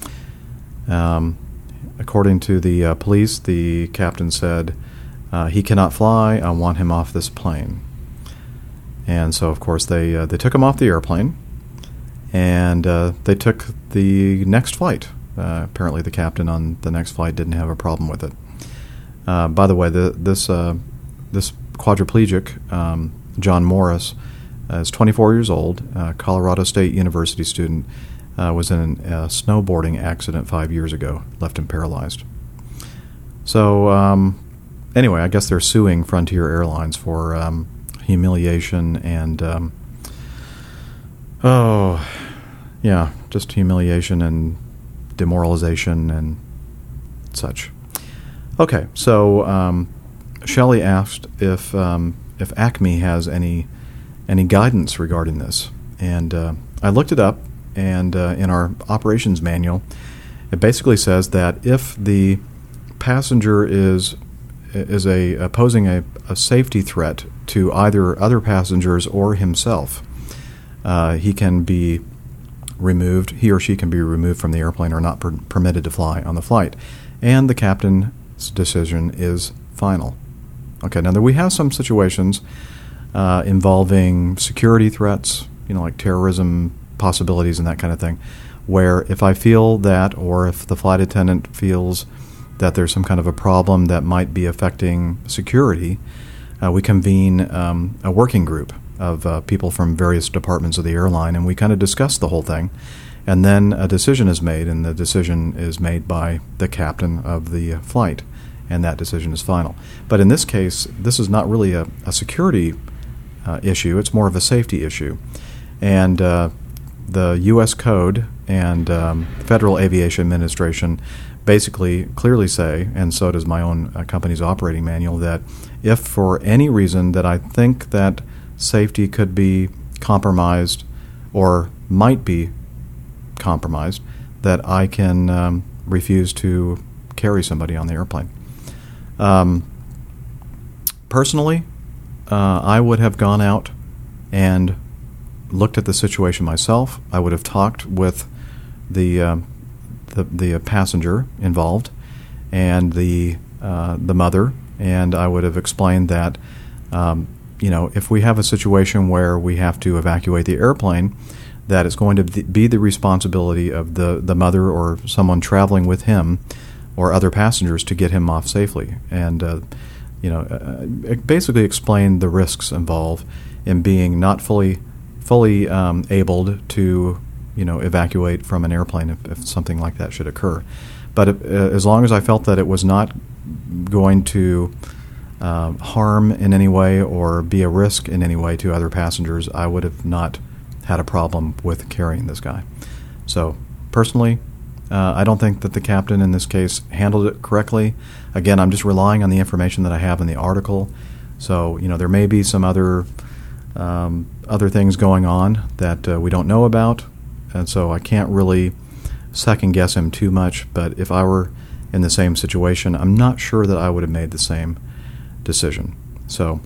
Um, according to the uh, police, the captain said, uh, he cannot fly, I want him off this plane. And so, of course, they uh, they took him off the airplane. and uh, they took the next flight. Uh, apparently the captain on the next flight didn't have a problem with it. Uh, by the way, the, this uh, this quadriplegic, um, John Morris, uh, is twenty-four years old, uh, Colorado State University student, uh, was in a snowboarding accident five years ago, left him paralyzed. So um, anyway, I guess they're suing Frontier Airlines for um, humiliation and, um, oh, yeah, just humiliation and demoralization and such. Okay, so um, Shelley asked if um, if Acme has any any guidance regarding this, and uh, I looked it up, and uh, in our operations manual, it basically says that if the passenger is is a, a posing a, a safety threat to either other passengers or himself, uh, he can be removed. He or she can be removed from the airplane or not per- permitted to fly on the flight, and the captain's decision is final. Okay, now we have some situations uh, involving security threats, you know, like terrorism possibilities and that kind of thing, where if I feel that, or if the flight attendant feels that there's some kind of a problem that might be affecting security, uh, we convene um, a working group of uh, people from various departments of the airline, and we kind of discuss the whole thing, and then a decision is made, and the decision is made by the captain of the uh, flight, and that decision is final. But in this case, this is not really a, a security uh, issue, it's more of a safety issue. And uh, the U S Code and um, Federal Aviation Administration basically clearly say, and so does my own uh, company's operating manual, that if for any reason that I think that safety could be compromised or might be compromised, that I can um, refuse to carry somebody on the airplane. Um, personally, uh, I would have gone out and looked at the situation myself. I would have talked with the uh, the, the passenger involved and the uh, the mother, and I would have explained that um, you know, if we have a situation where we have to evacuate the airplane, that it's going to be the responsibility of the, the mother or someone traveling with him or other passengers to get him off safely. And, uh, you know, uh, basically explain the risks involved in being not fully fully um, abled to, you know, evacuate from an airplane if, if something like that should occur. But if, uh, as long as I felt that it was not going to Uh, harm in any way or be a risk in any way to other passengers, I would have not had a problem with carrying this guy. So, personally, uh, I don't think that the captain in this case handled it correctly. Again, I'm just relying on the information that I have in the article. So, you know, there may be some other um, other things going on that uh, we don't know about, and so I can't really second guess him too much. But if I were in the same situation, I'm not sure that I would have made the same decision. So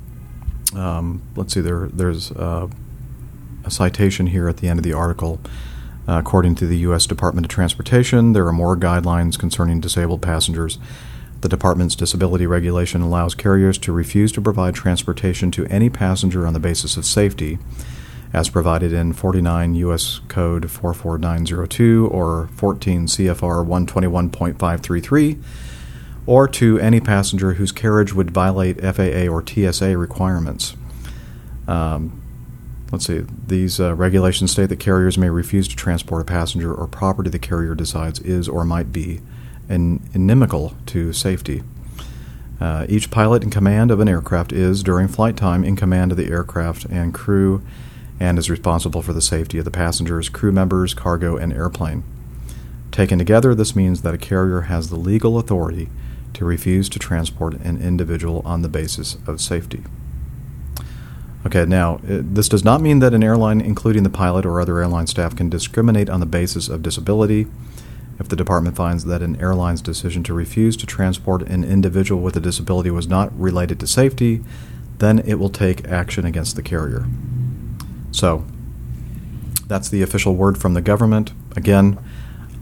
um, let's see, there there's uh, a citation here at the end of the article. Uh, according to the U S Department of Transportation, there are more guidelines concerning disabled passengers. The department's disability regulation allows carriers to refuse to provide transportation to any passenger on the basis of safety, as provided in forty-nine U S Code four four nine zero two or fourteen C F R one twenty-one point five three three, or to any passenger whose carriage would violate F A A or T S A requirements. Um, let's see, these uh, regulations state that carriers may refuse to transport a passenger or property the carrier decides is or might be in, inimical to safety. Uh, each pilot in command of an aircraft is, during flight time, in command of the aircraft and crew and is responsible for the safety of the passengers, crew members, cargo, and airplane. Taken together, this means that a carrier has the legal authority to refuse to transport an individual on the basis of safety. Okay, now, it, this does not mean that an airline, including the pilot or other airline staff, can discriminate on the basis of disability. If the department finds that an airline's decision to refuse to transport an individual with a disability was not related to safety, then it will take action against the carrier. So, that's the official word from the government. Again,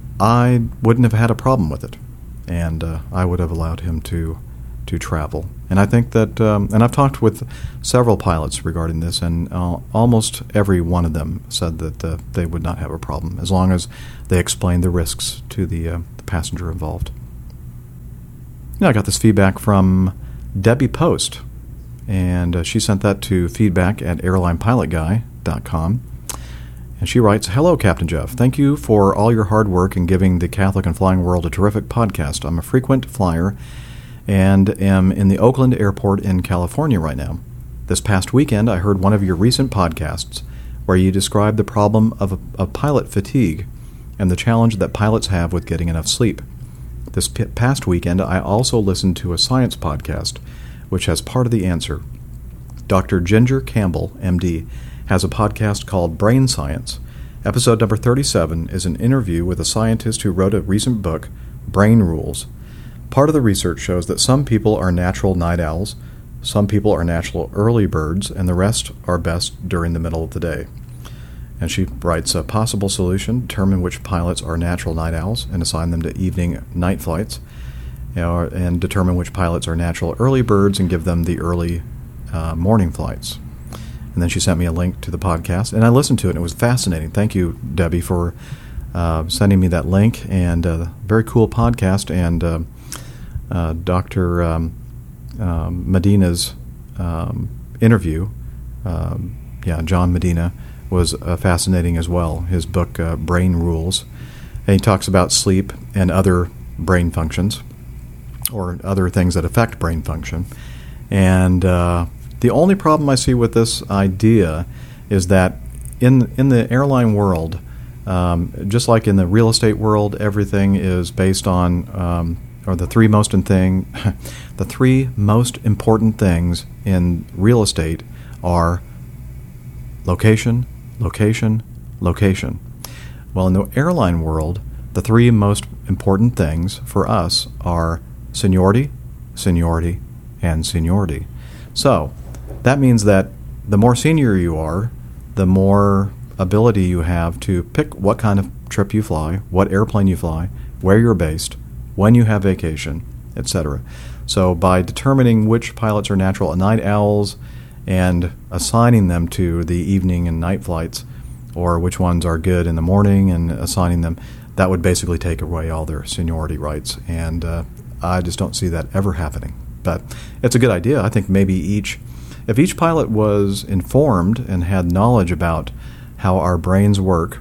I wouldn't have had a problem with it, and uh, I would have allowed him to to travel. And I think that, um, and I've talked with several pilots regarding this, and uh, almost every one of them said that uh, they would not have a problem as long as they explained the risks to the, uh, the passenger involved. Now, I got this feedback from Debbie Post, and uh, she sent that to feedback at airline pilot guy dot com. And she writes, "Hello, Captain Jeff. Thank you for all your hard work in giving the Catholic and Flying World a terrific podcast. I'm a frequent flyer and am in the Oakland airport in California right now. This past weekend, I heard one of your recent podcasts where you described the problem of, of pilot fatigue and the challenge that pilots have with getting enough sleep. This p- past weekend, I also listened to a science podcast, which has part of the answer. Doctor Ginger Campbell, M D, has a podcast called Brain Science. Episode number thirty-seven is an interview with a scientist who wrote a recent book, Brain Rules. Part of the research shows that some people are natural night owls, some people are natural early birds, and the rest are best during the middle of the day." And she writes, "A possible solution, determine which pilots are natural night owls and assign them to evening night flights, and determine which pilots are natural early birds and give them the early uh, morning flights." And then she sent me a link to the podcast, and I listened to it, and it was fascinating. Thank you, Debbie, for uh, sending me that link, and uh, very cool podcast, and uh, uh, Doctor Um, um, Medina's um, interview, um, yeah, John Medina, was uh, fascinating as well. His book, uh, Brain Rules, and he talks about sleep and other brain functions, or other things that affect brain function. And uh, the only problem I see with this idea is that in in the airline world, um, just like in the real estate world, everything is based on, um, or the three most in thing, the three most important things in real estate are location, location, location. Well, in the airline world, the three most important things for us are seniority, seniority, and seniority. So that means that the more senior you are, the more ability you have to pick what kind of trip you fly, what airplane you fly, where you're based, when you have vacation, et cetera. So by determining which pilots are natural night owls and assigning them to the evening and night flights, or which ones are good in the morning and assigning them, that would basically take away all their seniority rights. And uh, I just don't see that ever happening. But it's a good idea. I think maybe each, if each pilot was informed and had knowledge about how our brains work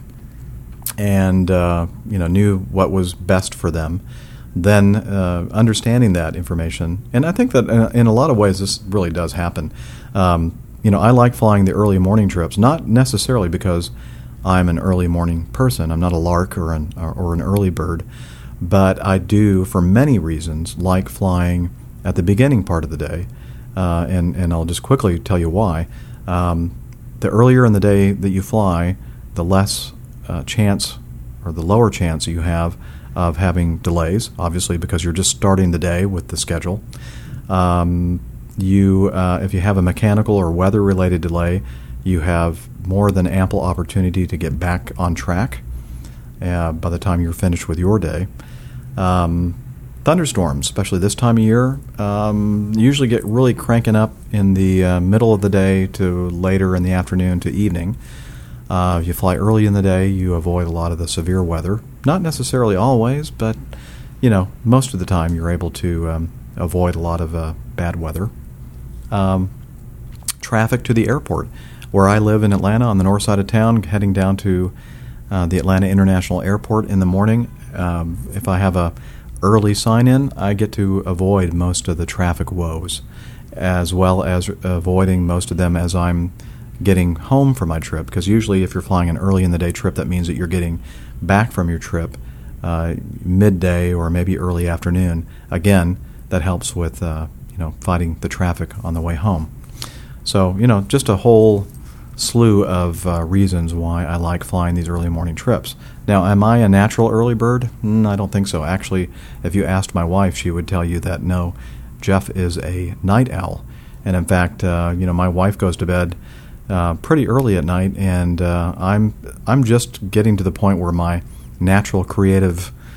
and uh, you know knew what was best for them, then uh, understanding that information, and I think that in a lot of ways this really does happen. Um, you know, I like flying the early morning trips, not necessarily because I'm an early morning person. I'm not a lark or an or an early bird, but I do, for many reasons, like flying at the beginning part of the day, uh, and and I'll just quickly tell you why. Um, the earlier in the day that you fly, the less uh, chance, or the lower chance you have of having delays, obviously, because you're just starting the day with the schedule. Um, you, uh, if you have a mechanical or weather-related delay, you have more than ample opportunity to get back on track uh, by the time you're finished with your day. Um, thunderstorms, especially this time of year, um, usually get really cranking up in the uh, middle of the day to later in the afternoon to evening. Uh, if you fly early in the day, you avoid a lot of the severe weather. Not necessarily always, but, you know, most of the time you're able to um, avoid a lot of uh, bad weather. Um, traffic to the airport. Where I live in Atlanta, on the north side of town, heading down to uh, the Atlanta International Airport in the morning, um, if I have a early sign-in, I get to avoid most of the traffic woes, as well as avoiding most of them as I'm getting home from my trip, because usually if you're flying an early in the day trip, that means that you're getting back from your trip uh, midday or maybe early afternoon. Again, that helps with uh, you know fighting the traffic on the way home. So, you know, just a whole slew of uh, reasons why I like flying these early morning trips. Now, am I a natural early bird? Mm, I don't think so. Actually, if you asked my wife, she would tell you that no, Jeff is a night owl. And in fact, uh, you know, my wife goes to bed Uh, pretty early at night, and uh, I'm I'm just getting to the point where my natural creative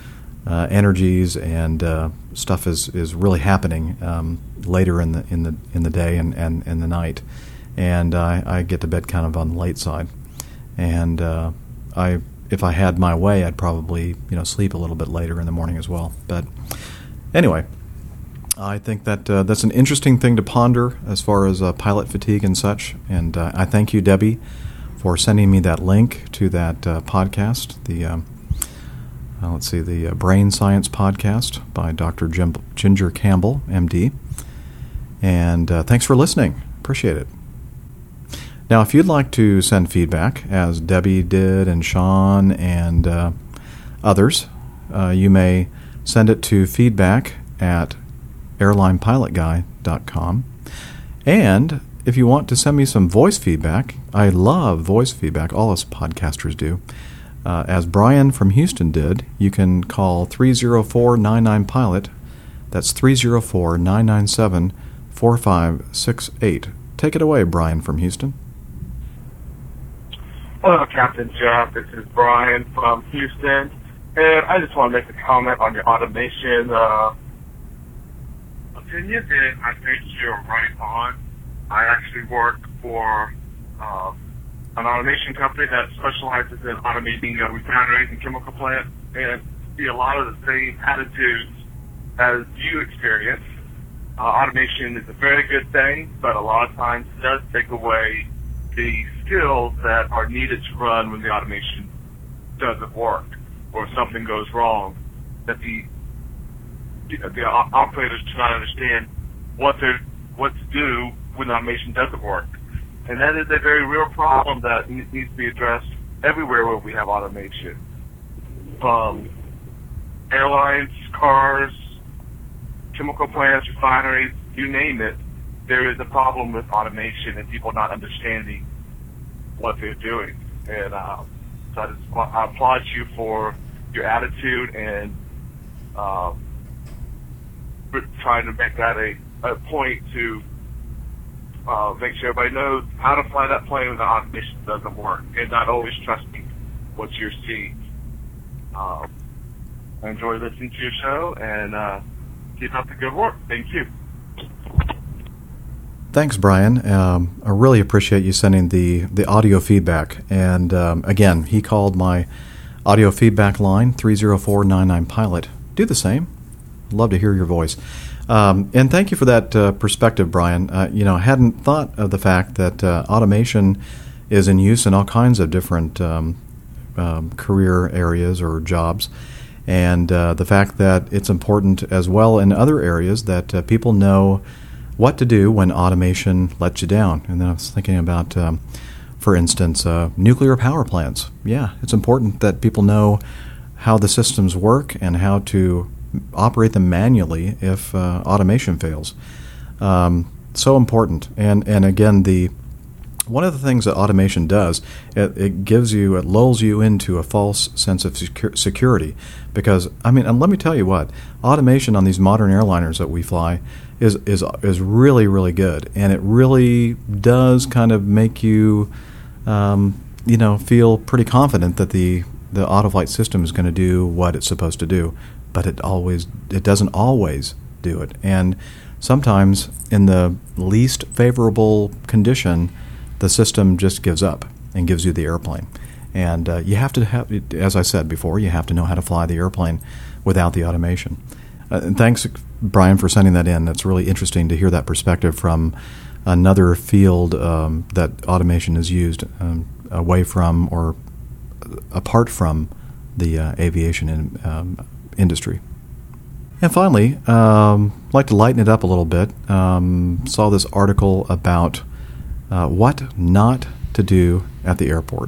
uh, energies and uh, stuff is, is really happening um, later in the in the in the day and, and, and the night, and I, I get to bed kind of on the late side, and uh, I if I had my way, I'd probably you know sleep a little bit later in the morning as well. But anyway, I think that uh, that's an interesting thing to ponder as far as uh, pilot fatigue and such. And uh, I thank you, Debbie, for sending me that link to that uh, podcast, the um, uh, let's see, the uh, Brain Science podcast by Doctor Jim, Ginger Campbell, M D. And uh, thanks for listening. Appreciate it. Now, if you'd like to send feedback, as Debbie did and Sean and uh, others, uh, you may send it to feedback at airline pilot guy dot com. And if you want to send me some voice feedback, I love voice feedback, all us podcasters do. Uh, as Brian from Houston did, you can call three oh four, nine nine, pilot. That's three oh four, nine nine seven, four five six eight. Take it away, Brian from Houston. Hello, Captain Jeff. This is Brian from Houston. And I just want to make a comment on your automation uh, opinion, and I think you're right on. I actually work for uh, an automation company that specializes in automating uh, refineries and chemical plants, and see a lot of the same attitudes as you experience. Uh, automation is a very good thing, but a lot of times it does take away the skills that are needed to run when the automation doesn't work or something goes wrong, that the the, the operators do not understand what they're what to do when the automation doesn't work. And that is a very real problem that needs to be addressed everywhere where we have automation. From airlines, cars, chemical plants, refineries, you name it, there is a problem with automation and people not understanding what they're doing. And uh, so I, just, I applaud you for your attitude and uh, trying to make that a, a point to uh, make sure everybody knows how to fly that plane when the automation doesn't work, and not always trusting what you're seeing. Uh, I enjoy listening to your show, and uh, keep up the good work. Thank you. Thanks, Brian. Um, I really appreciate you sending the, the audio feedback. And um, again, he called my audio feedback line, three oh four, nine nine, pilot. Do the same. Love to hear your voice. Um, and thank you for that uh, perspective, Brian. Uh, you know, I hadn't thought of the fact that uh, automation is in use in all kinds of different um, um, career areas or jobs. And uh, the fact that it's important as well in other areas that uh, people know what to do when automation lets you down. And then I was thinking about, um, for instance, uh, nuclear power plants. Yeah, it's important that people know how the systems work and how to operate them manually if uh, automation fails. Um, so important. And and again, the one of the things that automation does, it, it gives you, it lulls you into a false sense of secu- security. Because, I mean, and let me tell you what, automation on these modern airliners that we fly is is is really, really good. And it really does kind of make you, um, you know, feel pretty confident that the, the Autoflight system is going to do what it's supposed to do. But it always, it doesn't always do it. And sometimes in the least favorable condition, the system just gives up and gives you the airplane. And uh, you have to have, as I said before, you have to know how to fly the airplane without the automation. Uh, and thanks, Brian, for sending that in. That's really interesting to hear that perspective from another field um, that automation is used um, away from or apart from the uh, aviation in, um, industry. And finally, um, I'd like to lighten it up a little bit. Um, saw this article about uh, what not to do at the airport.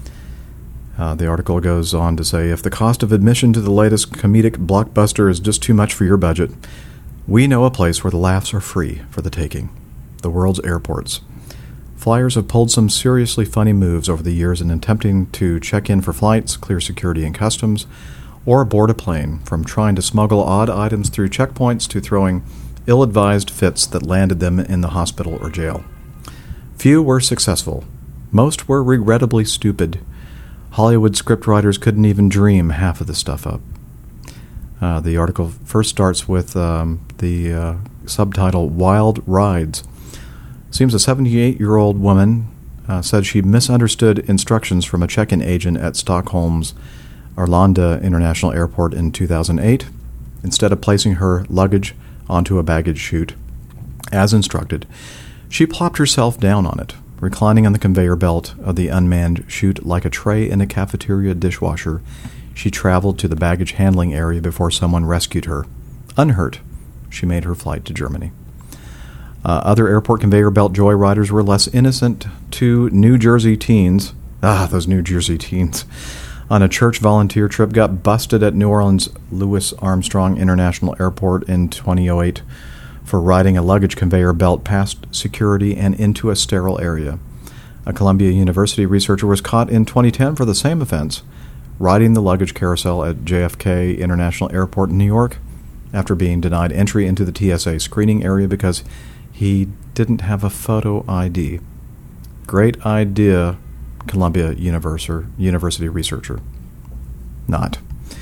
Uh, the article goes on to say, if the cost of admission to the latest comedic blockbuster is just too much for your budget, we know a place where the laughs are free for the taking: the world's airports. Flyers have pulled some seriously funny moves over the years in attempting to check in for flights, clear security and customs, or board a plane, from trying to smuggle odd items through checkpoints to throwing ill-advised fits that landed them in the hospital or jail. Few were successful. Most were regrettably stupid. Hollywood scriptwriters couldn't even dream half of the stuff up. Uh, the article first starts with um, the uh, subtitle, Wild Rides. Seems a seventy-eight-year-old woman uh, said she misunderstood instructions from a check-in agent at Stockholm's Arlanda International Airport in two thousand eight. Instead of placing her luggage onto a baggage chute, as instructed, she plopped herself down on it, reclining on the conveyor belt of the unmanned chute like a tray in a cafeteria dishwasher. She traveled to the baggage handling area before someone rescued her. Unhurt, she made her flight to Germany. Uh, other airport conveyor belt joyriders were less innocent. Two New Jersey teens, ah, those New Jersey teens, on a church volunteer trip got busted at New Orleans Louis Armstrong International Airport in twenty oh eight for riding a luggage conveyor belt past security and into a sterile area. A Columbia University researcher was caught in twenty ten for the same offense, riding the luggage carousel at J F K International Airport in New York after being denied entry into the T S A screening area because he didn't have a photo I D. Great idea, Columbia University researcher. Not.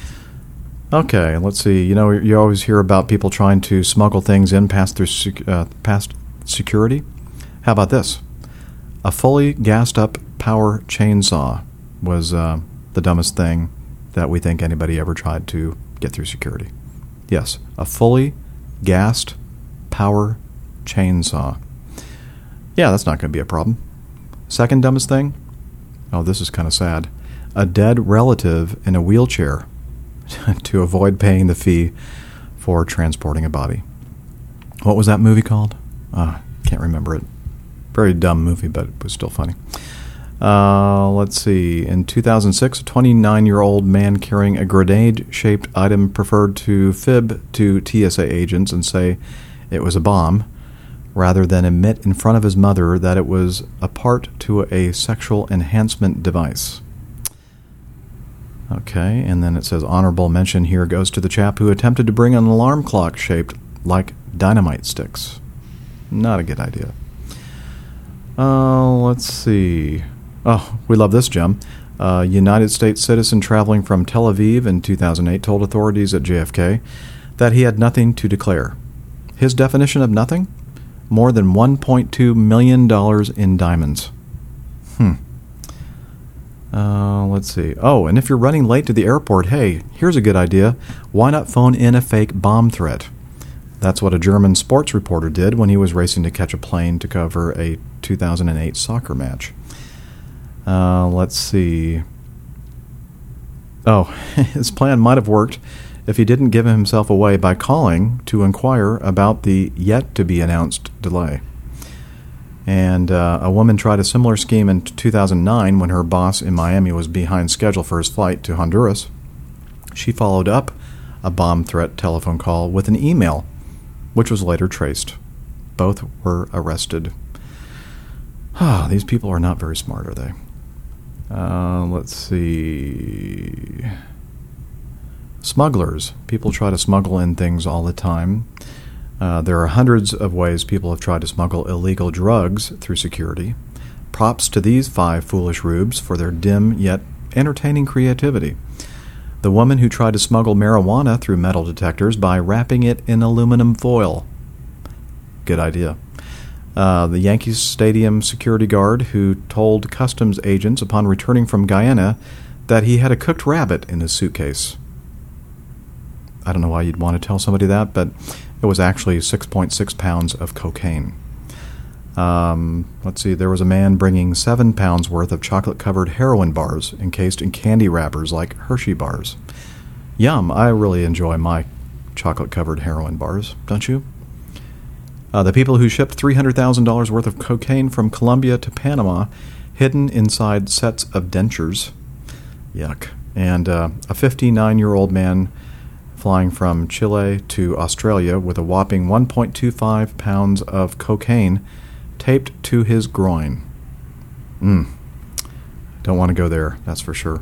Okay, let's see. You know, you always hear about people trying to smuggle things in past, through sec- uh, past security. How about this? A fully gassed-up power chainsaw was uh, the dumbest thing that we think anybody ever tried to get through security. Yes, a fully gassed power chainsaw. Yeah, that's not going to be a problem. Second dumbest thing? Oh, this is kind of sad. A dead relative in a wheelchair to avoid paying the fee for transporting a body. What was that movie called? Ah, can't remember it. Very dumb movie, but it was still funny. Uh, let's see. In two thousand six, a twenty-nine-year-old man carrying a grenade-shaped item preferred to fib to T S A agents and say it was a bomb, rather than admit in front of his mother that it was a part to a sexual enhancement device. Okay, and then it says honorable mention here goes to the chap who attempted to bring an alarm clock shaped like dynamite sticks. Not a good idea. Uh, let's see. Oh, we love this gem. A United States citizen traveling from Tel Aviv in two thousand eight told authorities at J F K that he had nothing to declare. His definition of nothing? More than one point two million dollars in diamonds. Hmm. Uh, let's see. Oh, and if you're running late to the airport, hey, here's a good idea. Why not phone in a fake bomb threat? That's what a German sports reporter did when he was racing to catch a plane to cover a two thousand eight soccer match. Uh, let's see. Oh, his plan might have worked if he didn't give himself away by calling to inquire about the yet-to-be-announced delay. And uh, a woman tried a similar scheme in two thousand nine when her boss in Miami was behind schedule for his flight to Honduras. She followed up a bomb threat telephone call with an email, which was later traced. Both were arrested. Ah, these people are not very smart, are they? Uh, let's see. Smugglers. People try to smuggle in things all the time. Uh, there are hundreds of ways people have tried to smuggle illegal drugs through security. Props to these five foolish rubes for their dim yet entertaining creativity. The woman who tried to smuggle marijuana through metal detectors by wrapping it in aluminum foil. Good idea. Uh, the Yankees Stadium security guard who told customs agents upon returning from Guyana that he had a cooked rabbit in his suitcase. I don't know why you'd want to tell somebody that, but it was actually six point six pounds of cocaine. Um, let's see, there was a man bringing seven pounds worth of chocolate-covered heroin bars encased in candy wrappers like Hershey bars. Yum, I really enjoy my chocolate-covered heroin bars, don't you? Uh, the people who shipped three hundred thousand dollars worth of cocaine from Colombia to Panama, hidden inside sets of dentures. Yuck. And uh, a fifty-nine-year-old man flying from Chile to Australia with a whopping one point two five pounds of cocaine taped to his groin. Mm. Don't want to go there, that's for sure.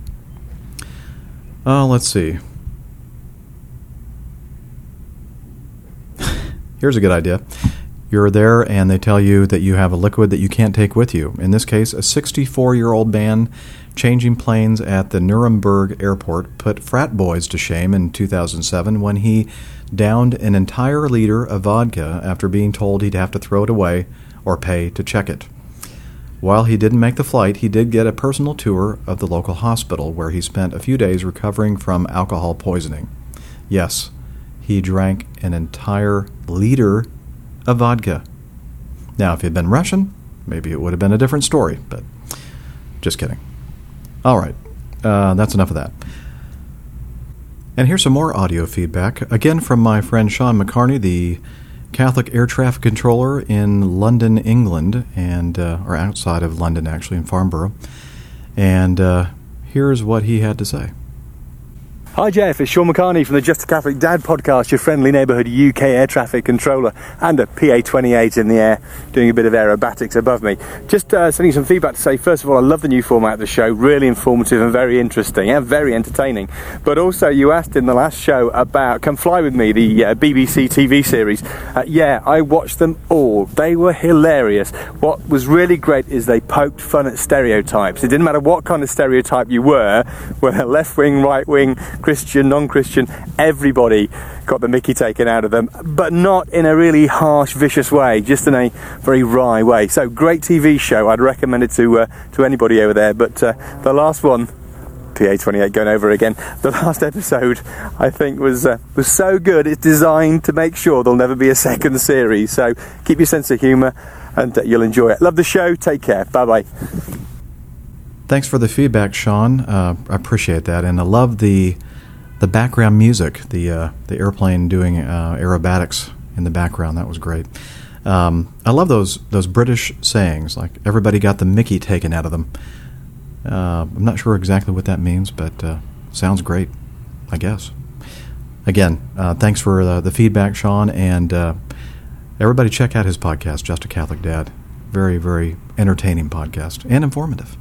Uh, let's see. Here's a good idea. You're there and they tell you that you have a liquid that you can't take with you. In this case, a sixty-four-year-old man changing planes at the Nuremberg airport put frat boys to shame in two thousand seven when he downed an entire liter of vodka after being told he'd have to throw it away or pay to check it. While he didn't make the flight, he did get a personal tour of the local hospital where he spent a few days recovering from alcohol poisoning. Yes, he drank an entire liter of vodka. Now, if he had been Russian, maybe it would have been a different story, but just kidding. All right, uh, that's enough of that. And here's some more audio feedback, again from my friend Sean McCarney, the Catholic Air Traffic Controller in London, England, and uh, or outside of London, actually, in Farnborough. And uh, here's what he had to say. Hi Jeff, it's Sean McCarney from the Just a Catholic Dad podcast, your friendly neighbourhood U K air traffic controller, and a P A twenty-eight in the air, doing a bit of aerobatics above me. Just uh, sending some feedback to say, first of all, I love the new format of the show, really informative and very interesting, and very entertaining. But also, you asked in the last show about Come Fly With Me, the uh, B B C T V series. Uh, yeah, I watched them all. They were hilarious. What was really great is they poked fun at stereotypes. It didn't matter what kind of stereotype you were, whether left-wing, right-wing, Christian, non-Christian, everybody got the mickey taken out of them, but not in a really harsh, vicious way, just in a very wry way. So, great T V show. I'd recommend it to uh, to anybody over there. But uh, the last one, P A twenty-eight going over again, the last episode, I think, was uh, was so good, it's designed to make sure there'll never be a second series. So, keep your sense of humour, and uh, you'll enjoy it. Love the show. Take care. Bye-bye. Thanks for the feedback, Sean. Uh, I appreciate that, and I love the the background music, the uh, the airplane doing uh, aerobatics in the background. That was great. Um, I love those those British sayings, like everybody got the mickey taken out of them. Uh, I'm not sure exactly what that means, but uh, sounds great, I guess. Again, uh, thanks for uh, the feedback, Sean, and uh, everybody check out his podcast, Just a Catholic Dad. Very, very entertaining podcast and informative.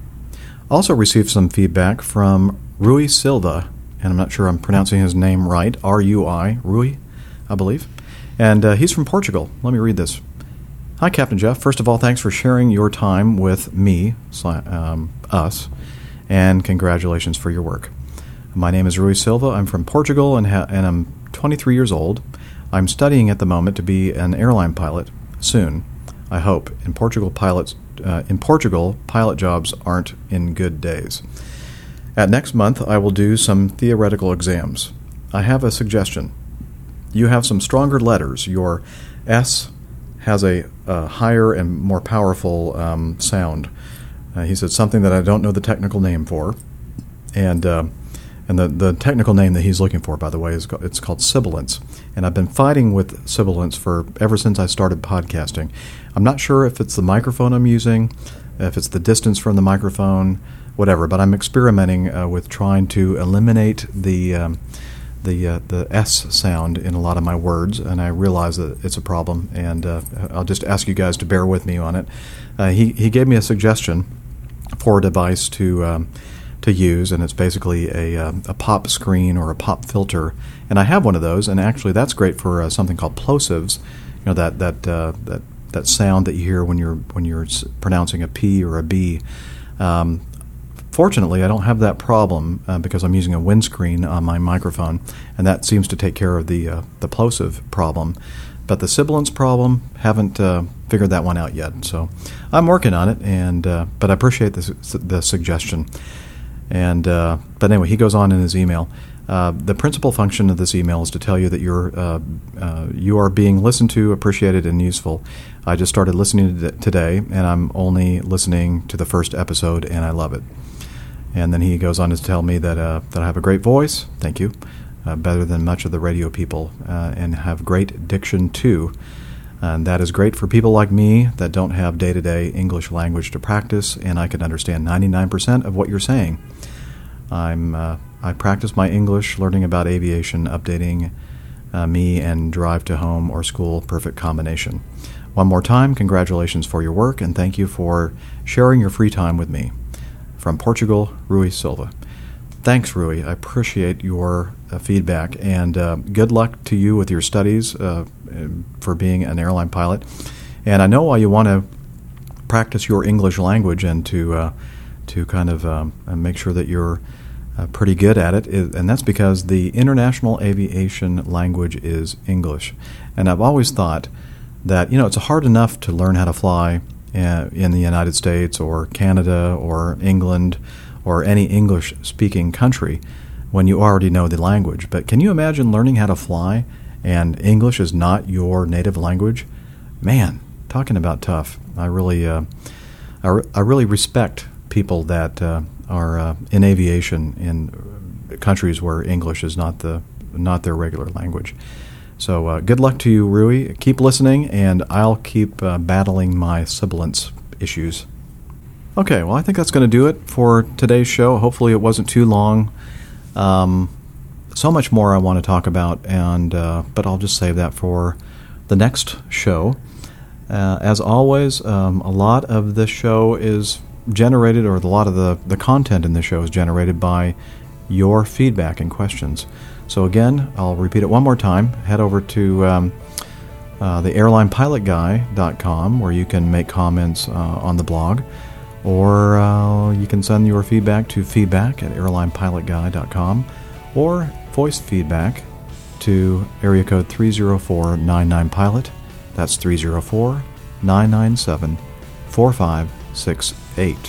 Also received some feedback from Rui Silva, and I'm not sure I'm pronouncing his name right, R U I, Rui, I believe. And uh, he's from Portugal. Let me read this. Hi, Captain Jeff. First of all, thanks for sharing your time with me, um, us, and congratulations for your work. My name is Rui Silva. I'm from Portugal, and, ha- and I'm twenty-three years old. I'm studying at the moment to be an airline pilot soon, I hope. In Portugal, pilots, uh, in Portugal, pilot jobs aren't in good days. At next month, I will do some theoretical exams. I have a suggestion. You have some stronger letters. Your S has a, a higher and more powerful um, sound. Uh, he said something that I don't know the technical name for. And uh, and the, the technical name that he's looking for, by the way, is it's called sibilance. And I've been fighting with sibilance for ever since I started podcasting. I'm not sure if it's the microphone I'm using, if it's the distance from the microphone, whatever, but I'm experimenting uh, with trying to eliminate the um, the uh, the S sound in a lot of my words, and I realize that it's a problem, and uh, I'll just ask you guys to bear with me on it. Uh, he he gave me a suggestion for a device to um, to use, and it's basically a uh, a pop screen or a pop filter, and I have one of those, and actually that's great for uh, something called plosives, you know, that that uh, that that sound that you hear when you're when you're pronouncing a P or a B. Um, Fortunately, I don't have that problem uh, because I'm using a windscreen on my microphone, and that seems to take care of the uh, the plosive problem. But the sibilance problem, haven't uh, figured that one out yet. So I'm working on it, and uh, but I appreciate the, the suggestion. And uh, but anyway, he goes on in his email. Uh, the principal function of this email is to tell you that you're uh, uh, you are being listened to, appreciated, and useful. I just started listening to today, and I'm only listening to the first episode, and I love it. And then he goes on to tell me that uh, that I have a great voice, thank you, uh, better than much of the radio people, uh, and have great diction too. And that is great for people like me that don't have day-to-day English language to practice, and I can understand ninety-nine percent of what you're saying. I'm uh, I practice my English, learning about aviation, updating uh, me, and drive to home or school, perfect combination. One more time, congratulations for your work, and thank you for sharing your free time with me. From Portugal, Rui Silva. Thanks, Rui. I appreciate your uh, feedback, and uh, good luck to you with your studies. Uh, for being an airline pilot. And I know why you want to practice your English language and to uh, to kind of um, make sure that you're uh, pretty good at it, and that's because the international aviation language is English. And I've always thought that, you know, it's hard enough to learn how to fly uh, in the United States or Canada or England or any English-speaking country when you already know the language. But can you imagine learning how to fly and English is not your native language? Man, talking about tough. I really, uh, I, re- I really respect people that uh, are uh, in aviation in countries where English is not the not their regular language. So uh, good luck to you, Rui. Keep listening, and I'll keep uh, battling my sibilance issues. Okay, well, I think that's going to do it for today's show. Hopefully it wasn't too long. Um, so much more I want to talk about, and uh, but I'll just save that for the next show. Uh, as always, um, a lot of this show is generated, or a lot of the, the content in this show is generated by your feedback and questions. So again, I'll repeat it one more time. Head over to um, uh, the airline pilot guy dot com, where you can make comments uh, on the blog, or uh, you can send your feedback to feedback at airline pilot guy dot com, or voice feedback to area code three zero four nine nine pilot. That's three zero four nine nine seven four five six eight.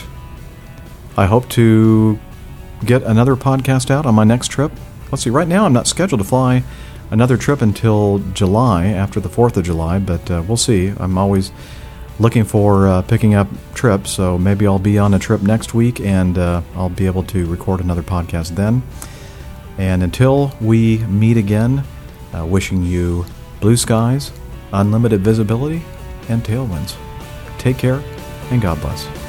I hope to get another podcast out on my next trip. Let's see, right now I'm not scheduled to fly another trip until July, after the fourth of July, but uh, we'll see. I'm always looking for uh, picking up trips, so maybe I'll be on a trip next week, and uh, I'll be able to record another podcast then. And until we meet again, uh, wishing you blue skies, unlimited visibility, and tailwinds. Take care, and God bless.